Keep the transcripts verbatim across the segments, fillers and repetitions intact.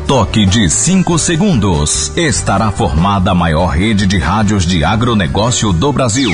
toque de cinco segundos, estará formada a maior rede de rádios de agronegócio do Brasil.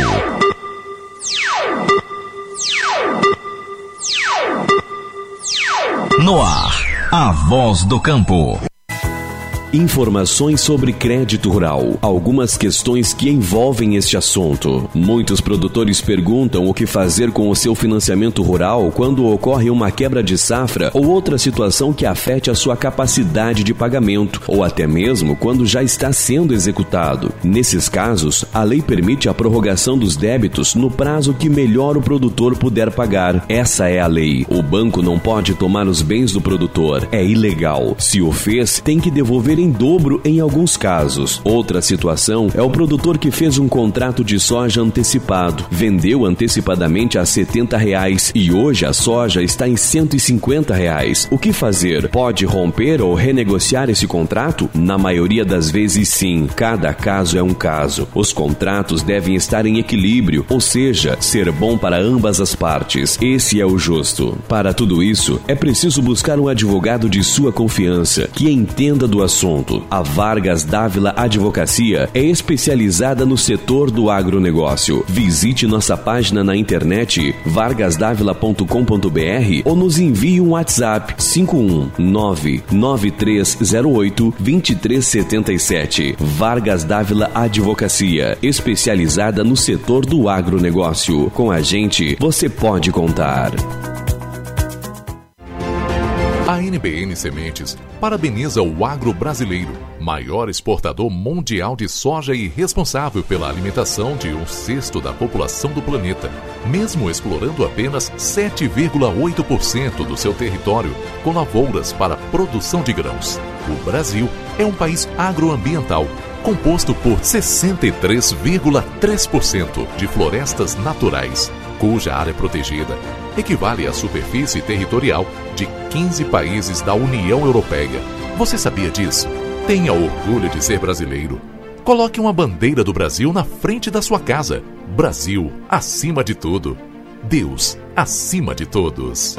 No ar, a voz do campo. Informações sobre crédito rural. Algumas questões que envolvem este assunto. Muitos produtores perguntam o que fazer com o seu financiamento rural quando ocorre uma quebra de safra ou outra situação que afete a sua capacidade de pagamento, ou até mesmo quando já está sendo executado. Nesses casos, a lei permite a prorrogação dos débitos no prazo que melhor o produtor puder pagar. Essa é a lei. O banco não pode tomar os bens do produtor. É ilegal. Se o fez, tem que devolver em dobro em alguns casos. Outra situação é o produtor que fez um contrato de soja antecipado, vendeu antecipadamente a setenta reais e hoje a soja está em cento e cinquenta reais. O que fazer? Pode romper ou renegociar esse contrato? Na maioria das vezes sim. Cada caso é um caso. Os contratos devem estar em equilíbrio, ou seja, ser bom para ambas as partes. Esse é o justo. Para tudo isso, é preciso buscar um advogado de sua confiança, que entenda do assunto. A Vargas Dávila Advocacia é especializada no setor do agronegócio. Visite nossa página na internet vargas davila ponto com ponto b r ou nos envie um WhatsApp cinco um nove nove três zero oito dois três sete sete. Vargas Dávila Advocacia, especializada no setor do agronegócio. Com a gente, você pode contar. A N B N Sementes parabeniza o agro brasileiro, maior exportador mundial de soja e responsável pela alimentação de um sexto da população do planeta, mesmo explorando apenas sete vírgula oito por cento do seu território com lavouras para produção de grãos. O Brasil é um país agroambiental, composto por sessenta e três vírgula três por cento de florestas naturais, cuja área protegida equivale à superfície territorial de quinze países da União Europeia. Você sabia disso? Tenha orgulho de ser brasileiro. Coloque uma bandeira do Brasil na frente da sua casa. Brasil acima de tudo. Deus acima de todos.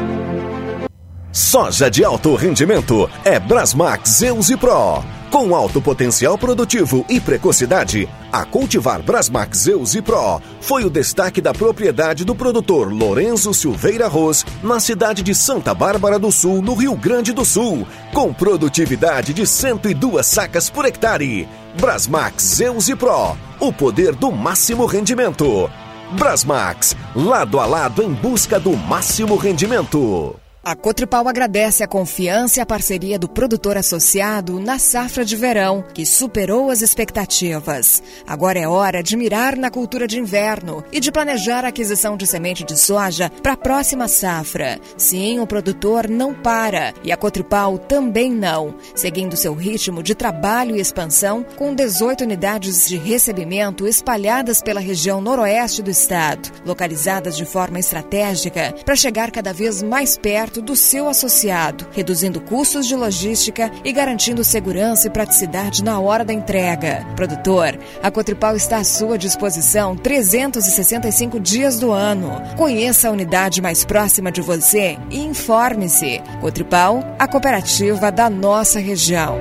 Soja de alto rendimento é Brasmax Zeus Pro. Com alto potencial produtivo e precocidade, a cultivar Brasmax Zeus Pro foi o destaque da propriedade do produtor Lorenzo Silveira Ros, na cidade de Santa Bárbara do Sul, no Rio Grande do Sul, com produtividade de cento e duas sacas por hectare. Brasmax Zeus Pro, o poder do máximo rendimento. Brasmax, lado a lado em busca do máximo rendimento. A Cotripal agradece a confiança e a parceria do produtor associado na safra de verão, que superou as expectativas. Agora é hora de mirar na cultura de inverno e de planejar a aquisição de semente de soja para a próxima safra. Sim, o produtor não para e a Cotripal também não, seguindo seu ritmo de trabalho e expansão, com dezoito unidades de recebimento espalhadas pela região noroeste do estado, localizadas de forma estratégica para chegar cada vez mais perto do seu associado, reduzindo custos de logística e garantindo segurança e praticidade na hora da entrega. Produtor, a Cotripal está à sua disposição trezentos e sessenta e cinco dias do ano. Conheça a unidade mais próxima de você e informe-se. Cotripal, a cooperativa da nossa região.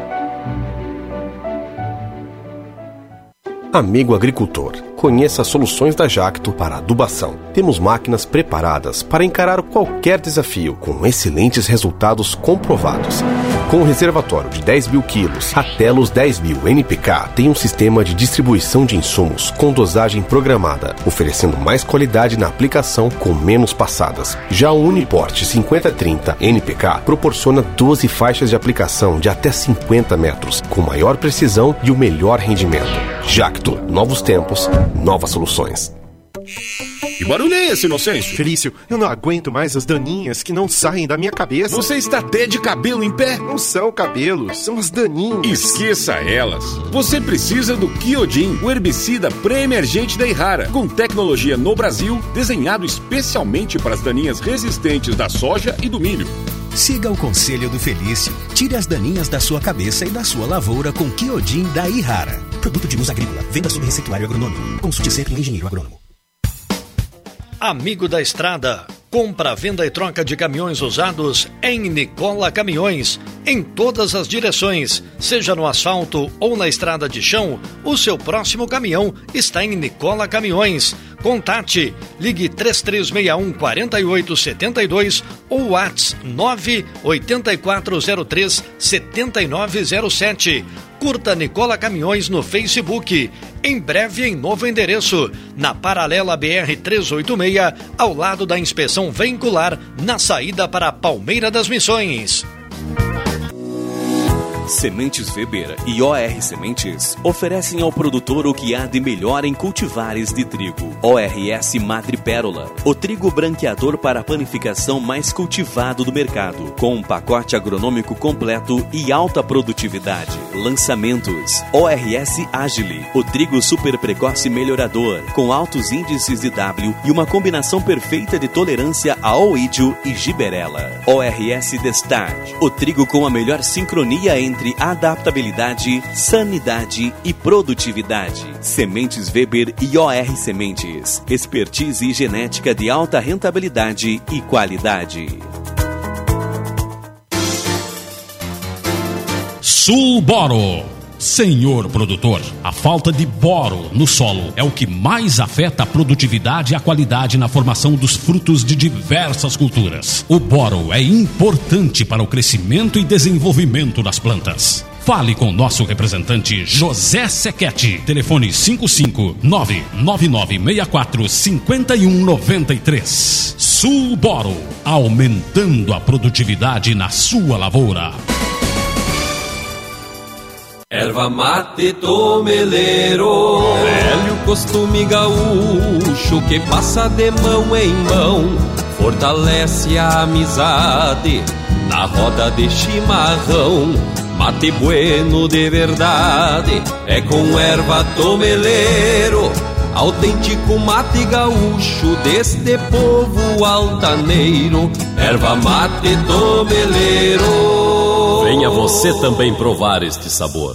Amigo agricultor, conheça as soluções da Jacto para adubação. Temos máquinas preparadas para encarar qualquer desafio com excelentes resultados comprovados. Com o reservatório de dez mil quilos até os dez mil N P K, tem um sistema de distribuição de insumos com dosagem programada, oferecendo mais qualidade na aplicação com menos passadas. Já o Uniporte cinquenta trinta N P K proporciona doze faixas de aplicação de até cinquenta metros, com maior precisão e o melhor rendimento. Jacto, novos tempos, novas soluções. Que barulho é esse, Inocêncio? Felício, eu não aguento mais as daninhas que não saem da minha cabeça. Você está até de cabelo em pé? Não são cabelos, são as daninhas. Esqueça elas. Você precisa do Kyodin, o herbicida pré-emergente da Irrara, com tecnologia no Brasil, desenhado especialmente para as daninhas resistentes da soja e do milho. Siga o conselho do Felício. Tire as daninhas da sua cabeça e da sua lavoura com Kyodin da Irrara. Produto de uso agrícola. Venda sob receituário agronômico. Consulte sempre um engenheiro agrônomo. Amigo da estrada, Compra, venda e troca de caminhões usados em Nicola Caminhões, em todas as direções, seja no asfalto ou na estrada de chão, o seu próximo caminhão está em Nicola Caminhões. Contate, ligue três três seis um, quatro oito sete dois ou WhatsApp nove oito quatro zero três sete nove zero sete. Curta Nicola Caminhões no Facebook. Em breve em novo endereço, na paralela B R trezentos e oitenta e seis, ao lado da inspeção veicular, na saída para Palmeira das Missões. Sementes Weber e O R Sementes oferecem ao produtor o que há de melhor em cultivares de trigo. O R S Madrepérola, o trigo branqueador para a panificação mais cultivado do mercado, com um pacote agronômico completo e alta produtividade. Lançamentos: O R S Agile, o trigo super precoce melhorador, com altos índices de W e uma combinação perfeita de tolerância a oídio e giberela. O R S Destart, o trigo com a melhor sincronia entre entre adaptabilidade, sanidade e produtividade. Sementes Weber e O R Sementes. Expertise e genética de alta rentabilidade e qualidade. Sul Boro. Senhor produtor, a falta de boro no solo é o que mais afeta a produtividade e a qualidade na formação dos frutos de diversas culturas. O boro é importante para o crescimento e desenvolvimento das plantas. Fale com nosso representante José Sequete. Telefone cinco cinco nove nove nove seis quatro cinco um nove três. Sul Boro, aumentando a produtividade na sua lavoura. Erva mate tomeleiro, velho costume gaúcho que passa de mão em mão, fortalece a amizade na roda de chimarrão. Mate bueno de verdade é com erva tomeleiro, autêntico mate gaúcho deste povo altaneiro. Erva mate tomeleiro. Venha você também provar este sabor.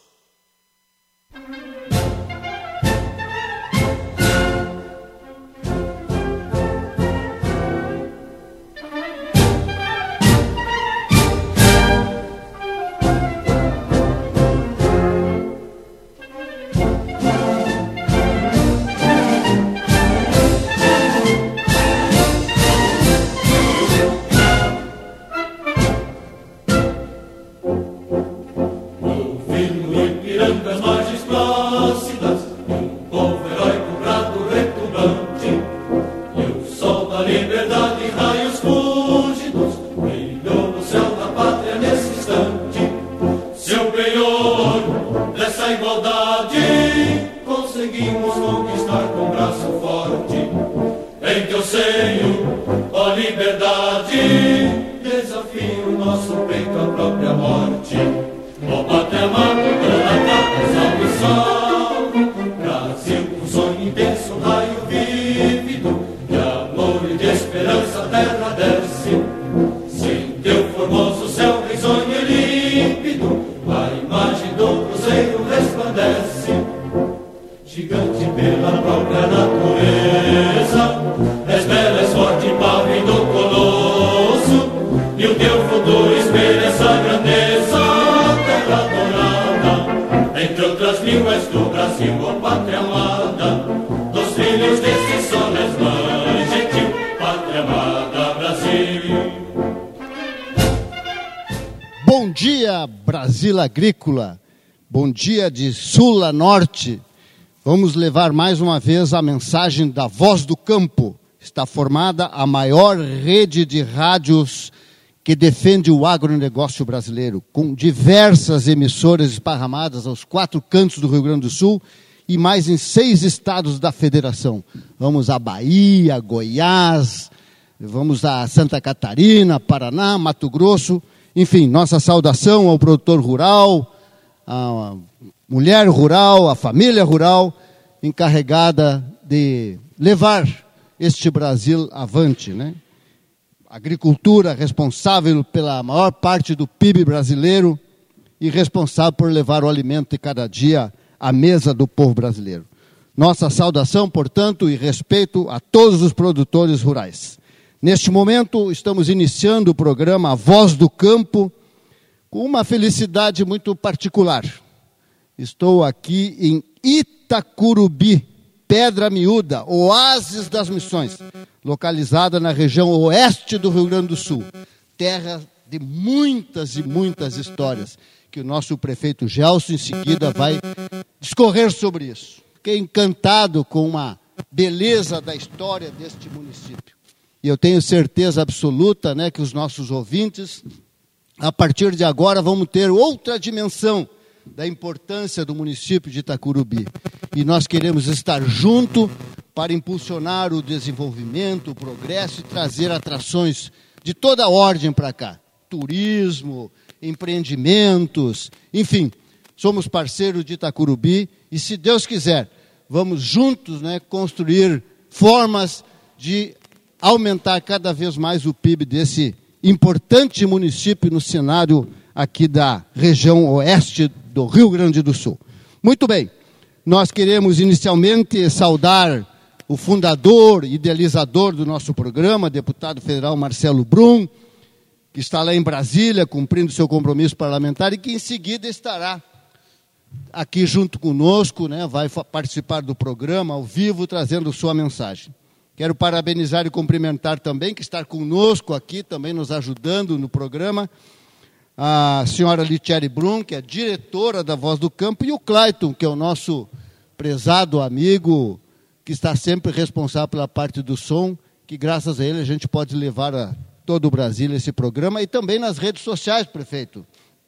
Agrícola, bom dia de sul a norte. Vamos levar mais uma vez a mensagem da Voz do Campo. Está formada a maior rede de rádios que defende o agronegócio brasileiro, com diversas emissoras esparramadas aos quatro cantos do Rio Grande do Sul e mais em seis estados da federação. Vamos a Bahia, Goiás, vamos a Santa Catarina, Paraná, Mato Grosso. Enfim, nossa saudação ao produtor rural, à mulher rural, à família rural, encarregada de levar este Brasil avante, né? Agricultura responsável pela maior parte do P I B brasileiro e responsável por levar o alimento de cada dia à mesa do povo brasileiro. Nossa saudação, portanto, e respeito a todos os produtores rurais. Neste momento, estamos iniciando o programa A Voz do Campo com uma felicidade muito particular. Estou aqui em Itacurubi, Pedra Miúda, oásis das Missões, localizada na região oeste do Rio Grande do Sul, terra de muitas e muitas histórias, que o nosso prefeito Gelson em seguida vai discorrer sobre isso. Fiquei encantado com a beleza da história deste município. E eu tenho certeza absoluta, né, que os nossos ouvintes, a partir de agora, vão ter outra dimensão da importância do município de Itacurubi. E nós queremos estar junto para impulsionar o desenvolvimento, o progresso e trazer atrações de toda ordem para cá. Turismo, empreendimentos, enfim, somos parceiros de Itacurubi e, se Deus quiser, vamos juntos, né, construir formas de aumentar cada vez mais o P I B desse importante município no cenário aqui da região oeste do Rio Grande do Sul. Muito bem, nós queremos inicialmente saudar o fundador, idealizador do nosso programa, deputado federal Marcelo Brum, que está lá em Brasília, cumprindo seu compromisso parlamentar, e que em seguida estará aqui junto conosco, né, vai participar do programa ao vivo, trazendo sua mensagem. Quero parabenizar e cumprimentar também, que está conosco aqui, também nos ajudando no programa, a senhora Litieri Brum, que é diretora da Voz do Campo, e o Clayton, que é o nosso prezado amigo, que está sempre responsável pela parte do som, que graças a ele a gente pode levar a todo o Brasil esse programa, e também nas redes sociais, prefeito,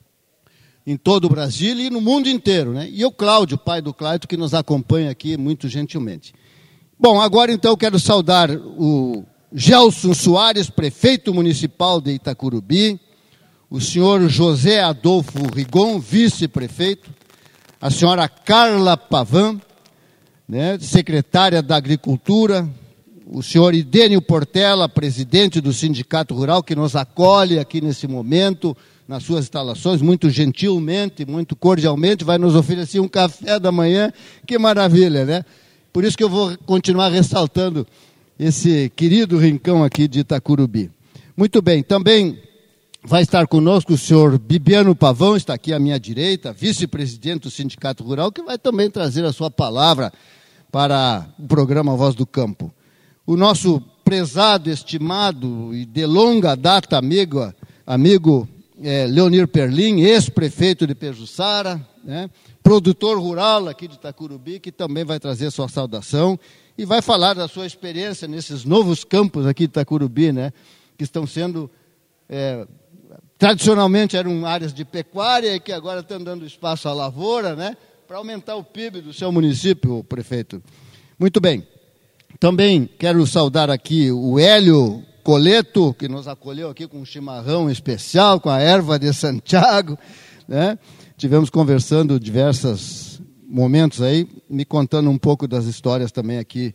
em todo o Brasil e no mundo inteiro, né? E o Cláudio, pai do Cláudio, que nos acompanha aqui muito gentilmente. Bom, agora então quero saudar o Gelson Soares, prefeito municipal de Itacurubi, o senhor José Adolfo Rigon, vice-prefeito, a senhora Carla Pavan, né, secretária da Agricultura, o senhor Idênio Portela, presidente do Sindicato Rural, que nos acolhe aqui nesse momento, nas suas instalações, muito gentilmente, muito cordialmente, vai nos oferecer um café da manhã, que maravilha, né? Por isso que eu vou continuar ressaltando esse querido rincão aqui de Itacurubi. Muito bem, também vai estar conosco o senhor Bibiano Pavão, está aqui à minha direita, vice-presidente do Sindicato Rural, que vai também trazer a sua palavra para o programa Voz do Campo. O nosso prezado, estimado e de longa data amigo, amigo é, Leonir Perlin, ex-prefeito de Pejuçara, né, produtor rural aqui de Itacurubi, que também vai trazer sua saudação e vai falar da sua experiência nesses novos campos aqui de Itacurubi, né, que estão sendo, é, tradicionalmente eram áreas de pecuária e que agora estão dando espaço à lavoura, né, para aumentar o P I B do seu município, prefeito. Muito bem. Também quero saudar aqui o Hélio Coleto, que nos acolheu aqui com um chimarrão especial, com a erva de Santiago, né? Tivemos conversando diversos momentos aí, me contando um pouco das histórias também aqui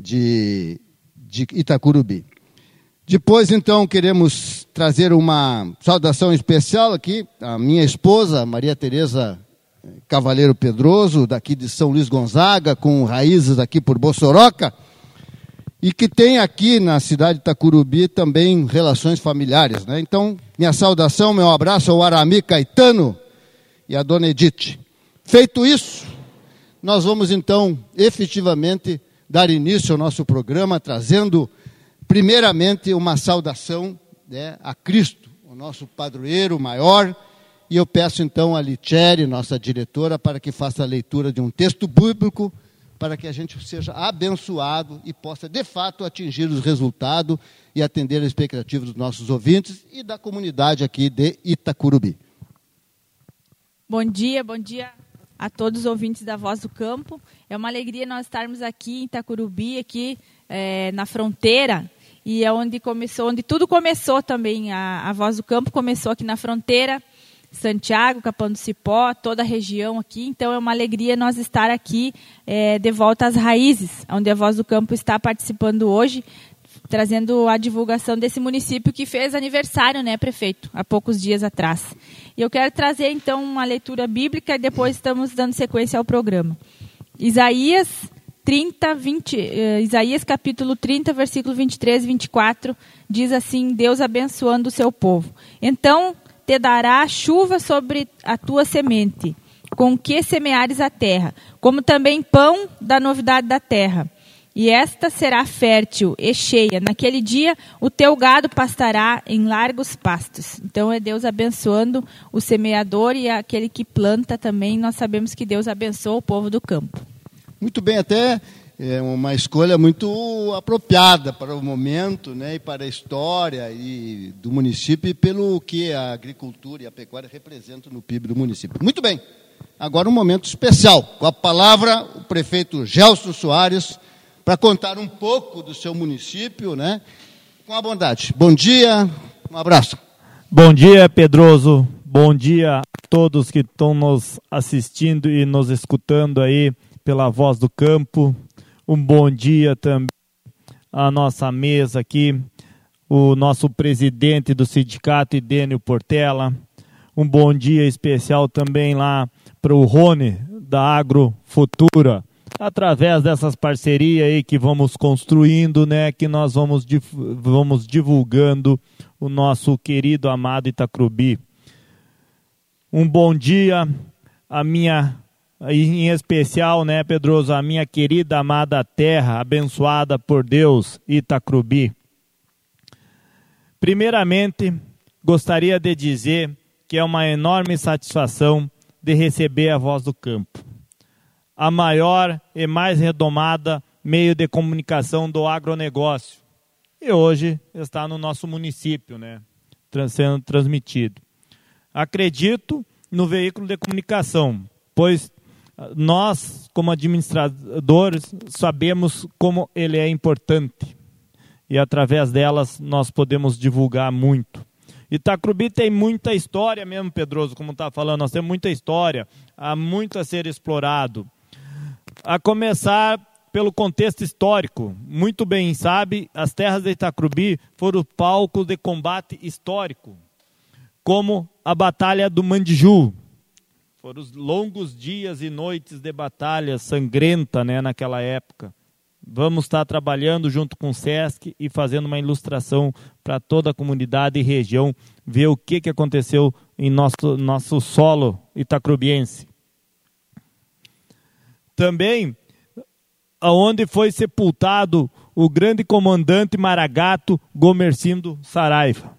de, de Itacurubi. Depois, então, queremos trazer uma saudação especial aqui, a minha esposa, Maria Tereza Cavaleiro Pedroso, daqui de São Luís Gonzaga, com raízes aqui por Bossoroca, e que tem aqui na cidade de Itacurubi também relações familiares, né? Então, minha saudação, meu abraço ao Arami Caetano e à dona Edith. Feito isso, nós vamos então efetivamente dar início ao nosso programa, trazendo primeiramente uma saudação, né, a Cristo, o nosso padroeiro maior, e eu peço então a Litieri, nossa diretora, para que faça a leitura de um texto bíblico, para que a gente seja abençoado e possa, de fato, atingir os resultados e atender a expectativa dos nossos ouvintes e da comunidade aqui de Itacurubi. Bom dia, bom dia a todos os ouvintes da Voz do Campo. É uma alegria nós estarmos aqui em Itacurubi, aqui é, na fronteira, e é onde começou, onde tudo começou também. A, a Voz do Campo começou aqui na fronteira, Santiago, Capão do Cipó, toda a região aqui. Então é uma alegria nós estar aqui é, de volta às raízes, onde a Voz do Campo está participando hoje, trazendo a divulgação desse município que fez aniversário, né, prefeito, há poucos dias atrás. E eu quero trazer então uma leitura bíblica e depois estamos dando sequência ao programa. Isaías trinta, vinte, uh, Isaías capítulo trinta, versículo vinte e três e vinte e quatro, diz assim, Deus abençoando o seu povo. Então te dará chuva sobre a tua semente, com que semeares a terra, como também pão da novidade da terra. E esta será fértil e cheia. Naquele dia o teu gado pastará em largos pastos. Então é Deus abençoando o semeador e aquele que planta também. Nós sabemos que Deus abençoa o povo do campo. Muito bem, até é uma escolha muito apropriada para o momento, né, e para a história e do município e pelo que a agricultura e a pecuária representam no P I B do município. Muito bem, agora um momento especial. Com a palavra o prefeito Gelson Soares, para contar um pouco do seu município, né? Com a bondade. Bom dia, um abraço. Bom dia, Pedroso. Bom dia a todos que estão nos assistindo e nos escutando aí pela Voz do Campo. Um bom dia também à nossa mesa aqui, o nosso presidente do sindicato, Idênio Portela. Um bom dia especial também lá para o Rony, da Agrofutura. Através dessas parcerias aí que vamos construindo, né, que nós vamos, vamos divulgando o nosso querido, amado Itacrubi. Um bom dia, a minha, em especial, né, Pedroso, a minha querida, amada terra, abençoada por Deus, Itacrubi. Primeiramente, gostaria de dizer que é uma enorme satisfação de receber a Voz do Campo, a maior e mais redomada meio de comunicação do agronegócio. E hoje está no nosso município, né, sendo transmitido. Acredito no veículo de comunicação, pois nós, como administradores, sabemos como ele é importante. E através delas nós podemos divulgar muito. Itacrubi tem muita história mesmo, Pedroso, como está falando. Nós temos muita história, há muito a ser explorado. A começar pelo contexto histórico. Muito bem sabe, as terras de Itacrubi foram palco de combate histórico, como a Batalha do Mandiju. Foram os longos dias e noites de batalha sangrenta, né, naquela época. Vamos estar trabalhando junto com o SESC e fazendo uma ilustração para toda a comunidade e região, ver o que, que aconteceu em nosso, nosso solo itacrubiense. Também, aonde foi sepultado o grande comandante Maragato Gomercindo Saraiva.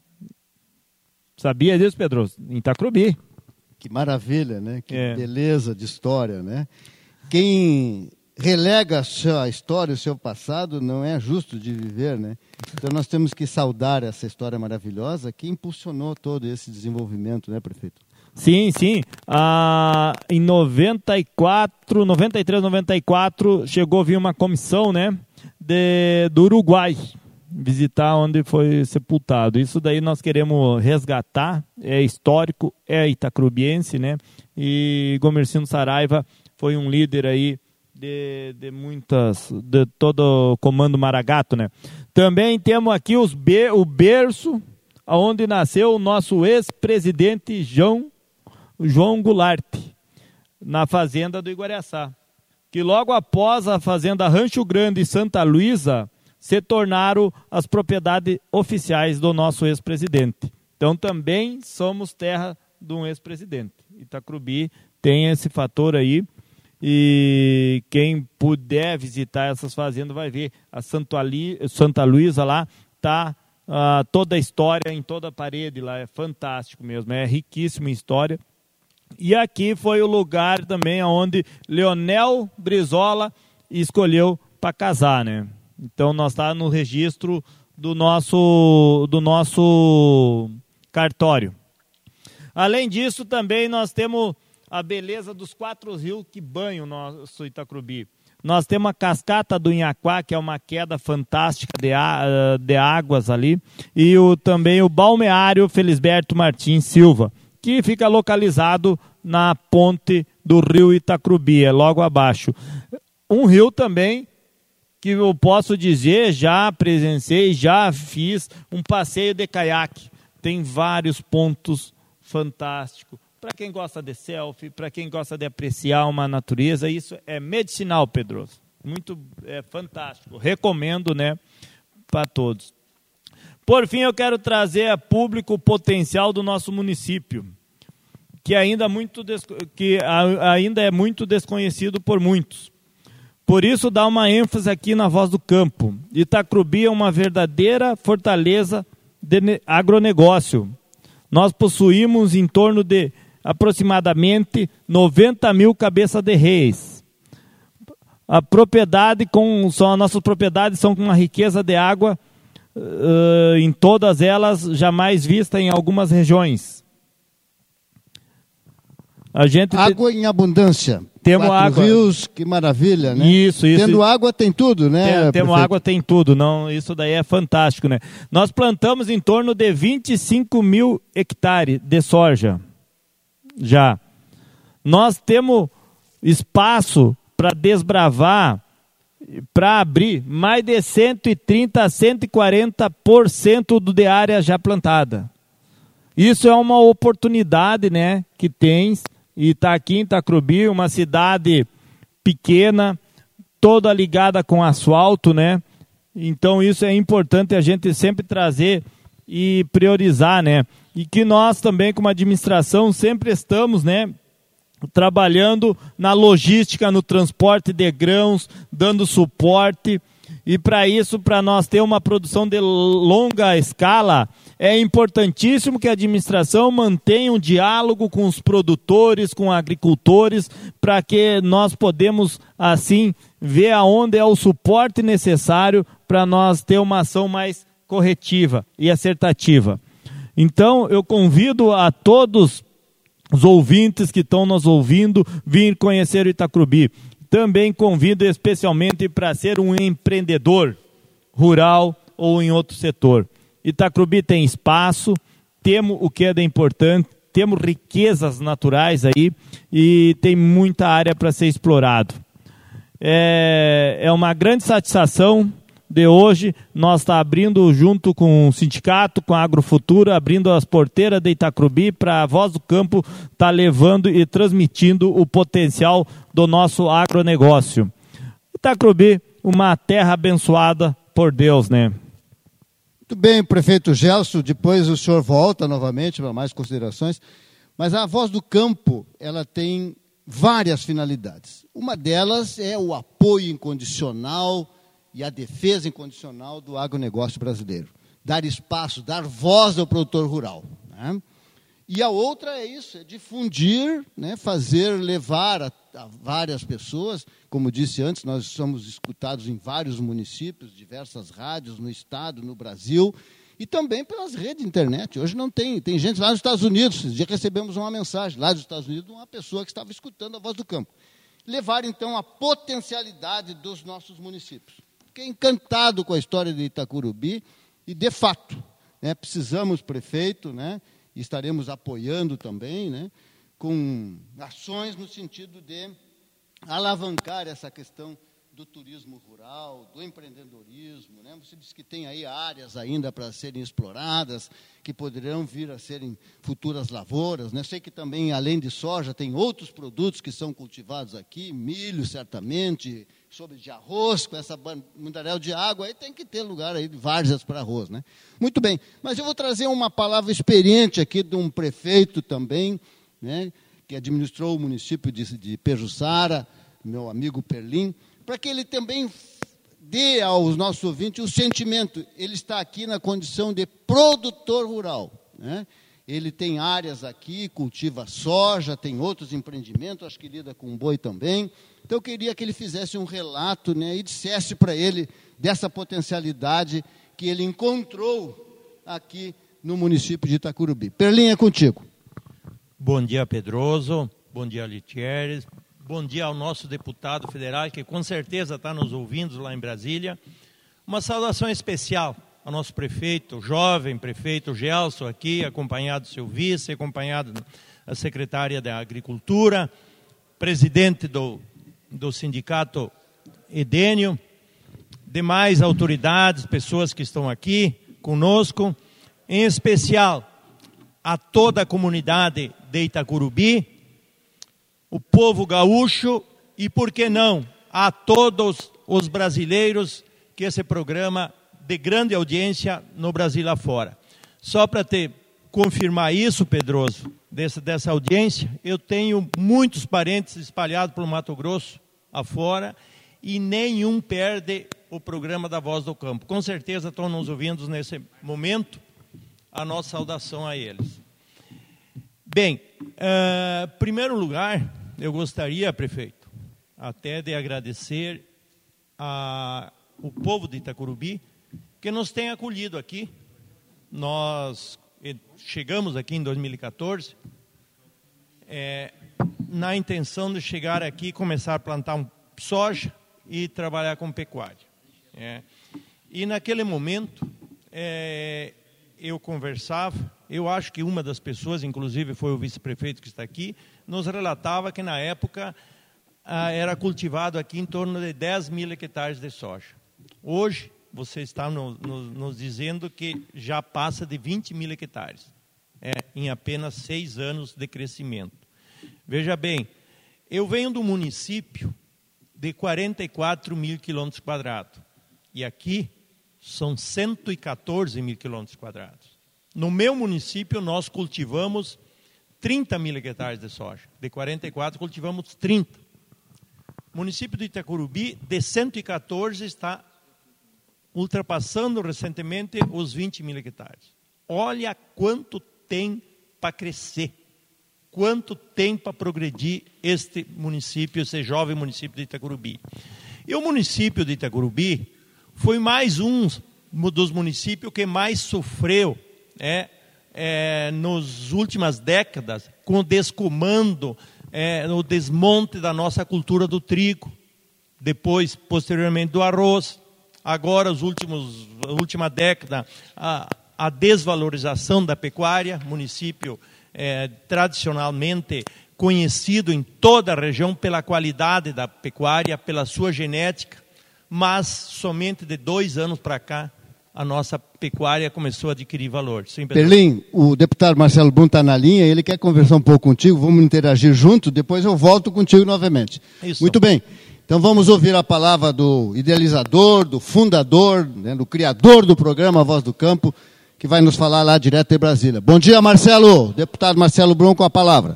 Sabia disso, Pedro? Em Itacrubi. Que maravilha, né? Que é. beleza de história, né? Quem relega a sua história, o seu passado, não é justo de viver, né? Então nós temos que saudar essa história maravilhosa que impulsionou todo esse desenvolvimento, né, prefeito? Sim, sim. Ah, em noventa e quatro, noventa e três, noventa e quatro, chegou a vir uma comissão, né, de, do Uruguai, visitar onde foi sepultado. Isso daí nós queremos resgatar, é histórico, é itacrubiense, né, e Gomercindo Saraiva foi um líder aí de, de muitas, de todo o comando Maragato, né. Também temos aqui os be, o berço, onde nasceu o nosso ex-presidente João João Goulart, na fazenda do Iguaraçá, que logo após a fazenda Rancho Grande e Santa Luísa se tornaram as propriedades oficiais do nosso ex-presidente. Então também somos terra de um ex-presidente. Itacrubi tem esse fator aí, e quem puder visitar essas fazendas vai ver a Santa Luísa lá, está uh, toda a história em toda a parede lá, é fantástico mesmo, é riquíssima história. E aqui foi o lugar também onde Leonel Brizola escolheu para casar, né? Então nós estamos no registro do nosso, do nosso cartório. Além disso, também nós temos a beleza dos quatro rios que banham o nosso Itacrubi. Nós temos a cascata do Inhaquá, que é uma queda fantástica de, a, de águas ali, e o, também o balneário Felisberto Martins Silva, que fica localizado na ponte do rio Itacrubi, é logo abaixo. Um rio também que eu posso dizer, já presenciei, já fiz um passeio de caiaque. Tem vários pontos fantásticos. Para quem gosta de selfie, para quem gosta de apreciar uma natureza, isso é medicinal, Pedroso. muito é, fantástico. Recomendo, né, para todos. Por fim, eu quero trazer a público o potencial do nosso município, que ainda, muito des... que ainda é muito desconhecido por muitos. Por isso, dá uma ênfase aqui na Voz do Campo. Itacrubi é uma verdadeira fortaleza de agronegócio. Nós possuímos em torno de aproximadamente noventa mil cabeças de reis. A propriedade com, são, as nossas propriedades são com uma riqueza de água uh, em todas elas jamais vista em algumas regiões. A gente água te... em abundância. Temos Quatro água. rios, que maravilha, né? Isso, isso. Tendo água tem tudo, né? Tem, temos água, tem tudo. Não, isso daí é fantástico, né? Nós plantamos em torno de vinte e cinco mil hectares de soja. Já. Nós temos espaço para desbravar, para abrir mais de cento e trinta a cento e quarenta por cento do de área já plantada. Isso é uma oportunidade, né, que tem, e está aqui em Itacrubi, uma cidade pequena, toda ligada com asfalto, né? Então isso é importante a gente sempre trazer e priorizar, né? E que nós também, como administração, sempre estamos, né, trabalhando na logística, no transporte de grãos, dando suporte. E para isso, para nós ter uma produção de longa escala, é importantíssimo que a administração mantenha um diálogo com os produtores, com agricultores, para que nós podemos, assim, ver aonde é o suporte necessário para nós ter uma ação mais corretiva e acertativa. Então, eu convido a todos os ouvintes que estão nos ouvindo vir conhecer o Itacrubi. Também convido especialmente para ser um empreendedor rural ou em outro setor. Itacrubi tem espaço, temos o que é de importante, temos riquezas naturais aí e tem muita área para ser explorado. É, é uma grande satisfação de hoje nós estar tá abrindo junto com o sindicato, com a Agrofutura, abrindo as porteiras de Itacrubi para a Voz do Campo estar tá levando e transmitindo o potencial do nosso agronegócio. Itacrubi, uma terra abençoada por Deus, né? Muito bem, prefeito Gelson, depois o senhor volta novamente para mais considerações, mas a Voz do Campo, ela tem várias finalidades. Uma delas é o apoio incondicional e a defesa incondicional do agronegócio brasileiro. Dar espaço, dar voz ao produtor rural, né? E a outra é isso, é difundir, né, fazer, levar a, a várias pessoas. Como disse antes, nós somos escutados em vários municípios, diversas rádios no estado, no Brasil, e também pelas redes de internet. Hoje não tem, tem gente lá nos Estados Unidos, esse dia recebemos uma mensagem lá dos Estados Unidos de uma pessoa que estava escutando a Voz do Campo. Levar, então, a potencialidade dos nossos municípios. Fiquei encantado com a história de Itacurubi e, de fato, né, precisamos, prefeito, né, e estaremos apoiando também, né, com ações no sentido de alavancar essa questão do turismo rural, do empreendedorismo, né? Você disse que tem aí áreas ainda para serem exploradas, que poderão vir a serem futuras lavouras, né? Sei que também, além de soja, tem outros produtos que são cultivados aqui, milho, certamente, sobre de arroz, com essa mundaréu de água, aí tem que ter lugar aí de várzeas para arroz, né? Muito bem, mas eu vou trazer uma palavra experiente aqui de um prefeito também, né, que administrou o município de, de Pejuçara, meu amigo Perlim, para que ele também dê aos nossos ouvintes o sentimento. Ele está aqui na condição de produtor rural, né? Ele tem áreas aqui, cultiva soja, tem outros empreendimentos, acho que lida com boi também. Então, eu queria que ele fizesse um relato, né, e dissesse para ele dessa potencialidade que ele encontrou aqui no município de Itacurubi. Perlim, é contigo. Bom dia, Pedroso. Bom dia, Litieres. Bom dia ao nosso deputado federal, que com certeza está nos ouvindo lá em Brasília. Uma saudação especial ao nosso prefeito, jovem prefeito Gelson, aqui, acompanhado do seu vice, acompanhado da secretária da Agricultura, presidente do, do sindicato Edênio, demais autoridades, pessoas que estão aqui conosco, em especial a toda a comunidade de Itacurubi, o povo gaúcho e, por que não, a todos os brasileiros que esse programa de grande audiência no Brasil afora. Só para te confirmar isso, Pedroso, dessa, dessa audiência, eu tenho muitos parentes espalhados pelo Mato Grosso afora e nenhum perde o programa da Voz do Campo. Com certeza estão nos ouvindo nesse momento. A nossa saudação a eles. Bem, em uh, primeiro lugar, eu gostaria, prefeito, até de agradecer a, o povo de Itacurubi, que nos tem acolhido aqui. Nós chegamos aqui em dois mil e quatorze, é, na intenção de chegar aqui e começar a plantar um soja e trabalhar com pecuária. É. E naquele momento, é, eu conversava, eu acho que uma das pessoas, inclusive foi o vice-prefeito que está aqui, nos relatava que na época ah, era cultivado aqui em torno de dez mil hectares de soja. Hoje, você está no, no, nos dizendo que já passa de vinte mil hectares, é, em apenas seis anos de crescimento. Veja bem, eu venho do município de quarenta e quatro mil quilômetros quadrados, e aqui são cento e quatorze mil quilômetros quadrados. No meu município, nós cultivamos trinta mil hectares de soja. De quarenta e quatro, cultivamos trinta. O município de Itacurubi, de cento e quatorze, está ultrapassando recentemente os vinte mil hectares. Olha quanto tem para crescer, quanto tem para progredir este município, esse jovem município de Itacurubi. E o município de Itacurubi foi mais um dos municípios que mais sofreu é, é, nas últimas décadas com o descomando, é, o desmonte da nossa cultura do trigo, depois, posteriormente, do arroz, agora, os últimos, a última década, a, a desvalorização da pecuária, município é, tradicionalmente conhecido em toda a região pela qualidade da pecuária, pela sua genética, mas somente de dois anos para cá, a nossa pecuária começou a adquirir valor. Sim, Perlim, o deputado Marcelo Brum está na linha, ele quer conversar um pouco contigo, vamos interagir junto, depois eu volto contigo novamente. Isso. Muito bem, então vamos ouvir a palavra do idealizador, do fundador, né, do criador do programa Voz do Campo, que vai nos falar lá direto de Brasília. Bom dia, Marcelo, deputado Marcelo Brum com a palavra.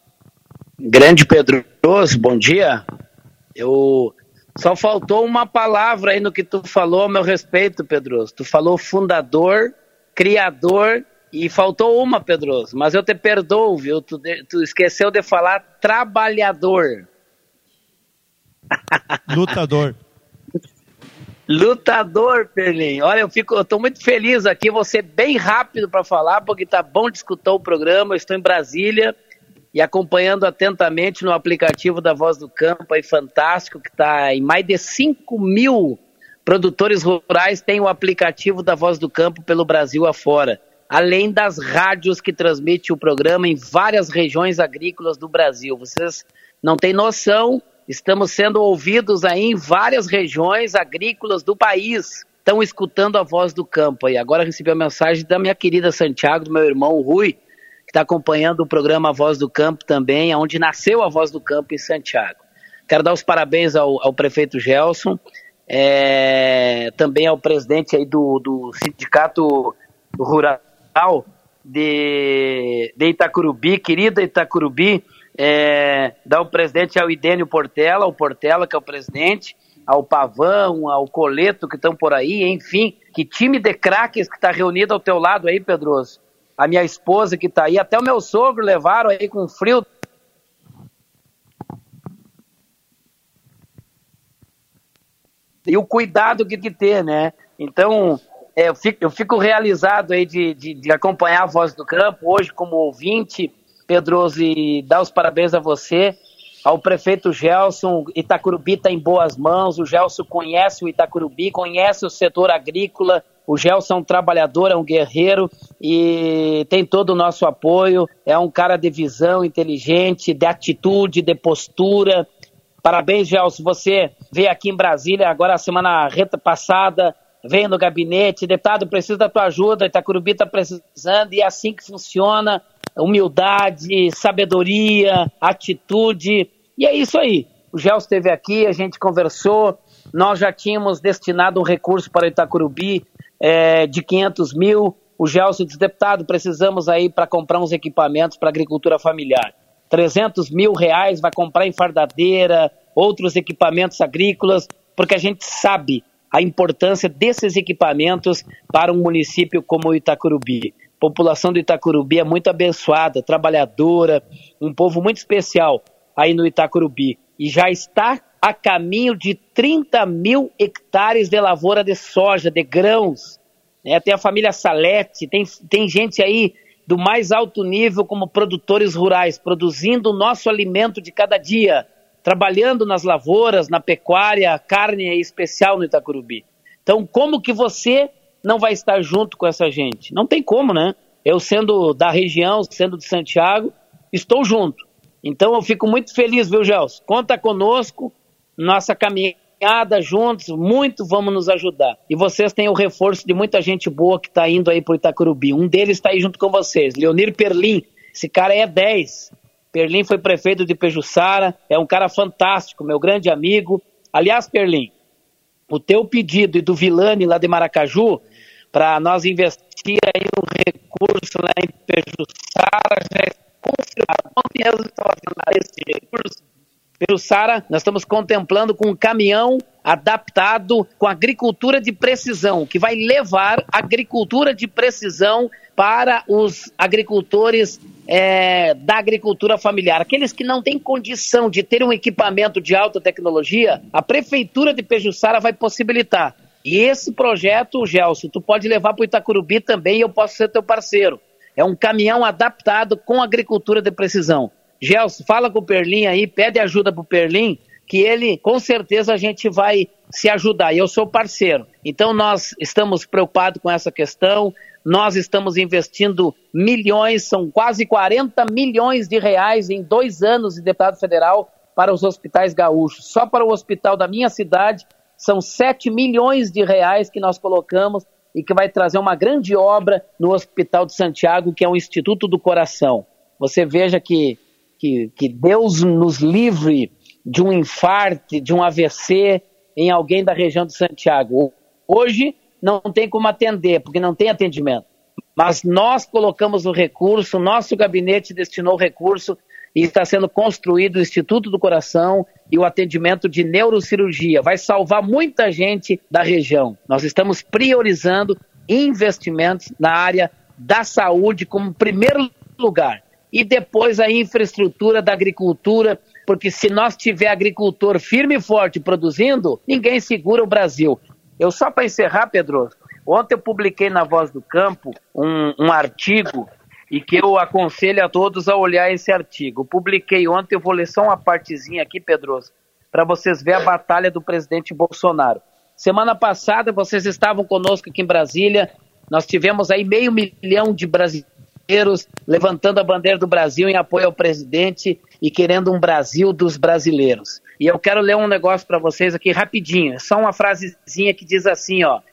Grande Pedroso, bom dia. Eu... Só faltou uma palavra aí no que tu falou a meu respeito, Pedroso. Tu falou fundador, criador e faltou uma, Pedroso. Mas eu te perdoo, viu? Tu, de, tu esqueceu de falar trabalhador. Lutador. Lutador, Perlim. Olha, eu fico, eu tô muito feliz aqui. Vou ser bem rápido para falar, porque tá bom de escutar o programa. Eu estou em Brasília e acompanhando atentamente no aplicativo da Voz do Campo, aí fantástico, que está em mais de cinco mil produtores rurais têm o aplicativo da Voz do Campo pelo Brasil afora, além das rádios que transmitem o programa em várias regiões agrícolas do Brasil. Vocês não têm noção, estamos sendo ouvidos aí em várias regiões agrícolas do país, estão escutando a Voz do Campo. E agora recebi a mensagem da minha querida Santiago, do meu irmão Rui, que está acompanhando o programa Voz do Campo também, onde nasceu a Voz do Campo em Santiago. Quero dar os parabéns ao, ao prefeito Gelson, é, também ao presidente aí do, do Sindicato Rural de, de Itacurubi, querida Itacurubi, é, dar o presidente ao Idênio Portela, o Portela que é o presidente, ao Pavão, ao Coleto que estão por aí, enfim, que time de craques que está reunido ao teu lado aí, Pedroso. A minha esposa que está aí, até o meu sogro levaram aí com frio. E o cuidado que, que ter, né? Então, é, eu, fico, eu fico realizado aí de, de, de acompanhar a Voz do Campo, hoje como ouvinte, Pedroso, e dar os parabéns a você, ao prefeito Gelson. Itacurubi está em boas mãos, o Gelson conhece o Itacurubi, conhece o setor agrícola. O Gelson é um trabalhador, é um guerreiro e tem todo o nosso apoio. É um cara de visão, inteligente, de atitude, de postura. Parabéns, Gelson. Você veio aqui em Brasília agora a semana reta passada, veio no gabinete. Deputado, preciso da tua ajuda, Itacurubi está precisando e é assim que funciona. Humildade, sabedoria, atitude. E é isso aí. O Gelson esteve aqui, a gente conversou. nós já tínhamos destinado um recurso para Itacurubi é, de quinhentos mil. O Gelson disse, deputado, precisamos aí para comprar uns equipamentos para agricultura familiar. trezentos mil reais vai comprar enfardadeira, outros equipamentos agrícolas, porque a gente sabe a importância desses equipamentos para um município como o Itacurubi. A população do Itacurubi é muito abençoada, trabalhadora, um povo muito especial aí no Itacurubi. E já está a caminho de trinta mil hectares de lavoura de soja, de grãos. Né? Tem a família Salete, tem, tem gente aí do mais alto nível como produtores rurais, produzindo o nosso alimento de cada dia, trabalhando nas lavouras, na pecuária, carne é especial no Itacurubi. Então, como que você não vai estar junto com essa gente? Não tem como, né? Eu sendo da região, sendo de Santiago, estou junto. Então, eu fico muito feliz, viu, Gelson? Conta conosco, nossa caminhada juntos, muito vamos nos ajudar. E vocês têm o reforço de muita gente boa que está indo aí para o Itacurubi. Um deles está aí junto com vocês, Leonir Perlim. Esse cara é dez. Perlim foi prefeito de Pejuçara, é um cara fantástico, meu grande amigo. Aliás, Perlim, o teu pedido e do Vilani lá de Maracaju, para nós investir aí um recurso lá em Pejuçara, já é confirmado. Ontem eu estava falando desse recurso. Pejuçara, nós estamos contemplando com um caminhão adaptado com agricultura de precisão, que vai levar agricultura de precisão para os agricultores é, da agricultura familiar. Aqueles que não têm condição de ter um equipamento de alta tecnologia, a Prefeitura de Pejuçara vai possibilitar. E esse projeto, Gelson, tu pode levar para o Itacurubi também e eu posso ser teu parceiro. É um caminhão adaptado com agricultura de precisão. Gelson, fala com o Perlim aí, pede ajuda para o Perlim, que ele, com certeza, a gente vai se ajudar. E eu sou parceiro. Então, nós estamos preocupados com essa questão. Nós estamos investindo milhões, são quase quarenta milhões de reais em dois anos de deputado federal para os hospitais gaúchos. Só para o hospital da minha cidade, são sete milhões de reais que nós colocamos e que vai trazer uma grande obra no Hospital de Santiago, que é o Instituto do Coração. Você veja que Que, que Deus nos livre de um infarto, de um A V C em alguém da região de Santiago. Hoje não tem como atender, porque não tem atendimento. Mas nós colocamos o recurso, nosso gabinete destinou o recurso e está sendo construído o Instituto do Coração e o atendimento de neurocirurgia. Vai salvar muita gente da região. Nós estamos priorizando investimentos na área da saúde como primeiro lugar. E depois a infraestrutura da agricultura, porque se nós tiver agricultor firme e forte produzindo, ninguém segura o Brasil. Eu só para encerrar, Pedro, ontem eu publiquei na Voz do Campo um, um artigo e que eu aconselho a todos a olhar esse artigo. Eu publiquei ontem, eu vou ler só uma partezinha aqui, Pedroso, para vocês verem a batalha do presidente Bolsonaro. Semana passada vocês estavam conosco aqui em Brasília, nós tivemos aí meio milhão de brasileiros levantando a bandeira do Brasil em apoio ao presidente e querendo um Brasil dos brasileiros. E eu quero ler um negócio para vocês aqui rapidinho, só uma frasezinha que diz assim, ó,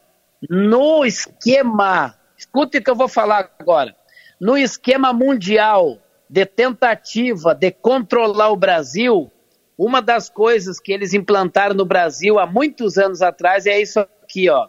no esquema, escute o que eu vou falar agora, no esquema mundial de tentativa de controlar o Brasil, uma das coisas que eles implantaram no Brasil há muitos anos atrás é isso aqui, ó,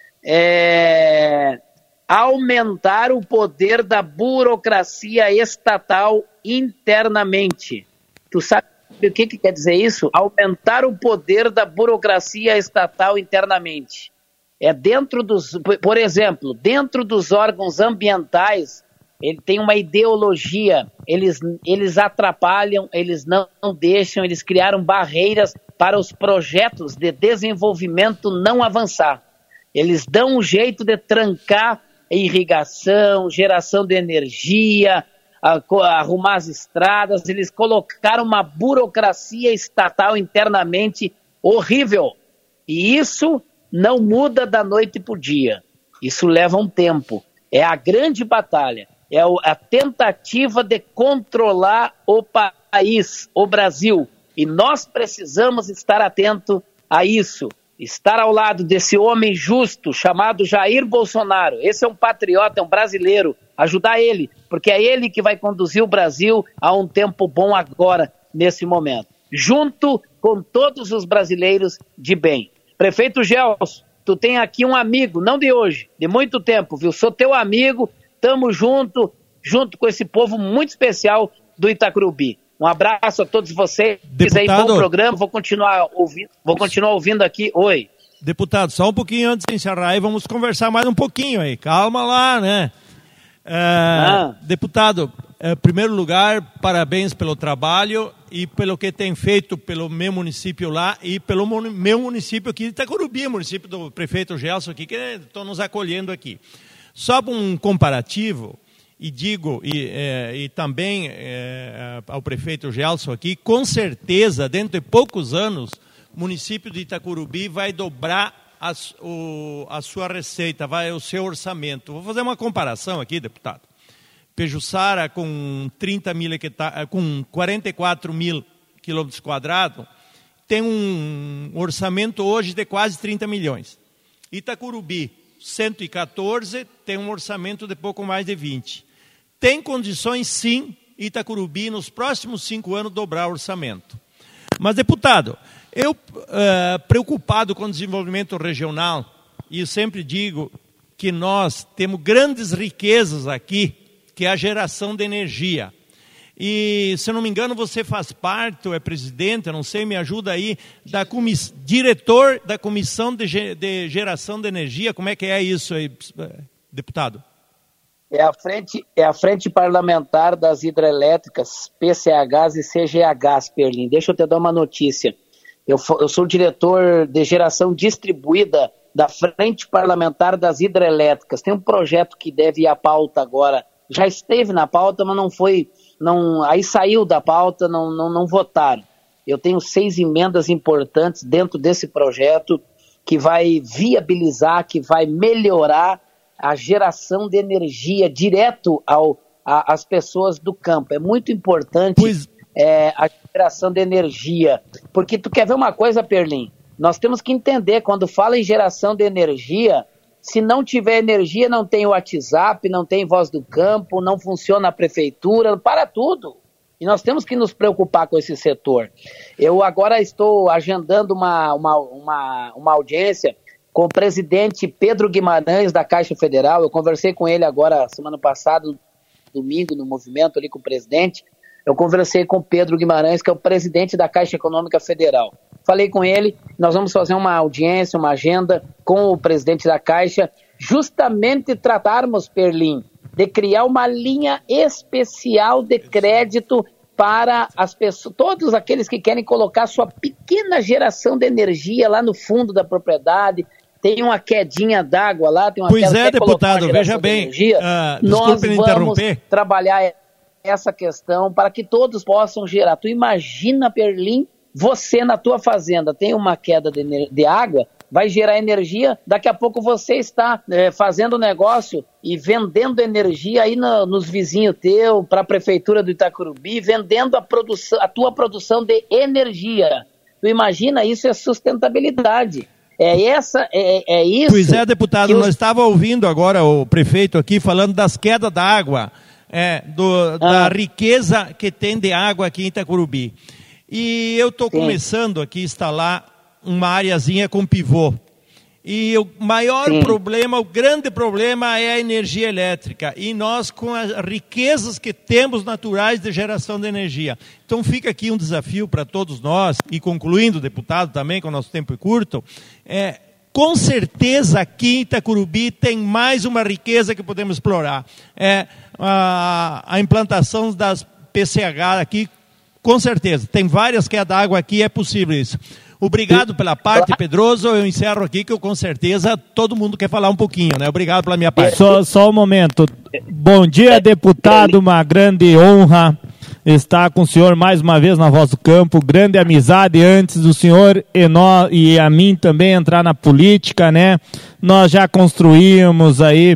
é... aumentar o poder da burocracia estatal internamente. Tu sabe o que, que quer dizer isso? Aumentar o poder da burocracia estatal internamente. É dentro dos, por exemplo, dentro dos órgãos ambientais, ele tem uma ideologia, eles, eles atrapalham, eles não deixam, eles criaram barreiras para os projetos de desenvolvimento não avançar. Eles dão um jeito de trancar irrigação, geração de energia, arrumar as estradas, eles colocaram uma burocracia estatal internamente horrível. E isso não muda da noite para o dia. Isso leva um tempo. É a grande batalha, é a tentativa de controlar o país, o Brasil. E nós precisamos estar atentos a isso. Estar ao lado desse homem justo chamado Jair Bolsonaro. Esse é um patriota, é um brasileiro. Ajudar ele, porque é ele que vai conduzir o Brasil a um tempo bom agora, nesse momento. Junto com todos os brasileiros de bem. Prefeito Gelson, tu tem aqui um amigo, não de hoje, de muito tempo, viu? Sou teu amigo, tamo junto, junto com esse povo muito especial do Itacurubi. Um abraço a todos vocês, aí, bom programa, vou continuar ouvindo, vou continuar ouvindo aqui. Oi. Deputado, só um pouquinho antes de encerrar aí, vamos conversar mais um pouquinho aí, calma lá, né? É, ah. Deputado, em primeiro lugar, parabéns pelo trabalho e pelo que tem feito pelo meu município lá e pelo meu município aqui de Itacurubi, município do prefeito Gelson aqui, que estão nos acolhendo aqui. Só um comparativo, e digo, e, é, e também é, ao prefeito Gelson aqui, com certeza, dentro de poucos anos, o município de Itacurubi vai dobrar a, o, a sua receita, vai o seu orçamento. Vou fazer uma comparação aqui, deputado. Pejuçara, com, trinta mil hectares, com quarenta e quatro mil quilômetros quadrados, tem um orçamento hoje de quase trinta milhões. Itacurubi, cento e quatorze, tem um orçamento de pouco mais de vinte. Tem condições, sim, Itacurubi, nos próximos cinco anos, dobrar o orçamento. Mas, deputado, eu, uh, preocupado com o desenvolvimento regional, e eu sempre digo que nós temos grandes riquezas aqui, que é a geração de energia. E, se eu não me engano, você faz parte, ou é presidente, eu não sei, me ajuda aí, da comiss... diretor da Comissão de, Ge... de Geração de Energia. Como é que é isso aí, deputado? É a frente, é a frente parlamentar das hidrelétricas, P C Hs e C G Hs, Perlim. Deixa eu te dar uma notícia. Eu, eu sou o diretor de geração distribuída da frente parlamentar das hidrelétricas. Tem um projeto que deve ir à pauta agora. Já esteve na pauta, mas não foi... Não, aí saiu da pauta, não, não, não votaram. Eu tenho seis emendas importantes dentro desse projeto que vai viabilizar, que vai melhorar a geração de energia direto ao, a, às pessoas do campo. É muito importante pois... é, a geração de energia. Porque tu quer ver uma coisa, Perlim? Nós temos que entender, quando fala em geração de energia, se não tiver energia, não tem o WhatsApp, não tem Voz do Campo, não funciona a prefeitura, para tudo. E nós temos que nos preocupar com esse setor. Eu agora estou agendando uma, uma, uma, uma audiência com o presidente Pedro Guimarães da Caixa Federal. Eu conversei com ele agora, semana passada, domingo, no movimento ali com o presidente. Eu conversei com o Pedro Guimarães, que é o presidente da Caixa Econômica Federal. Falei com ele, nós vamos fazer uma audiência, uma agenda com o presidente da Caixa, justamente tratarmos, Perlim, de criar uma linha especial de crédito para as pessoas, todos aqueles que querem colocar sua pequena geração de energia lá no fundo da propriedade. Tem uma quedinha d'água lá, tem uma pois queda, é, deputado, veja bem, energia, uh, nós vamos interromper. trabalhar essa questão para que todos possam gerar. Tu imagina, Perlim, você na tua fazenda tem uma queda de, de água, vai gerar energia, daqui a pouco você está é, fazendo negócio e vendendo energia aí no, nos vizinhos teu, para a prefeitura do Itacurubi, vendendo a, produção, a tua produção de energia. Tu imagina, isso é sustentabilidade. É, essa, é, é isso... Pois é, deputado, nós os... estávamos ouvindo agora o prefeito aqui falando das quedas da água, é, do, ah. da riqueza que tem de água aqui em Itacurubi. E eu estou começando aqui a instalar uma areazinha com pivô. E o maior Sim. problema, o grande problema é a energia elétrica. E nós, com as riquezas que temos naturais de geração de energia. Então fica aqui um desafio para todos nós, e concluindo, deputado, também, com o nosso tempo é curto, é, com certeza aqui em Itacurubi tem mais uma riqueza que podemos explorar. É a, a implantação das P C H aqui, com certeza. Tem várias quedas d'água aqui, é possível isso. Obrigado pela parte, Pedroso. Eu encerro aqui, que eu, com certeza todo mundo quer falar um pouquinho, né? Obrigado pela minha parte. Só, só um momento. Bom dia, deputado. Uma grande honra estar com o senhor mais uma vez na Voz do Campo. Grande amizade antes do senhor e, nós, e a mim também entrar na política, né? Nós já construímos aí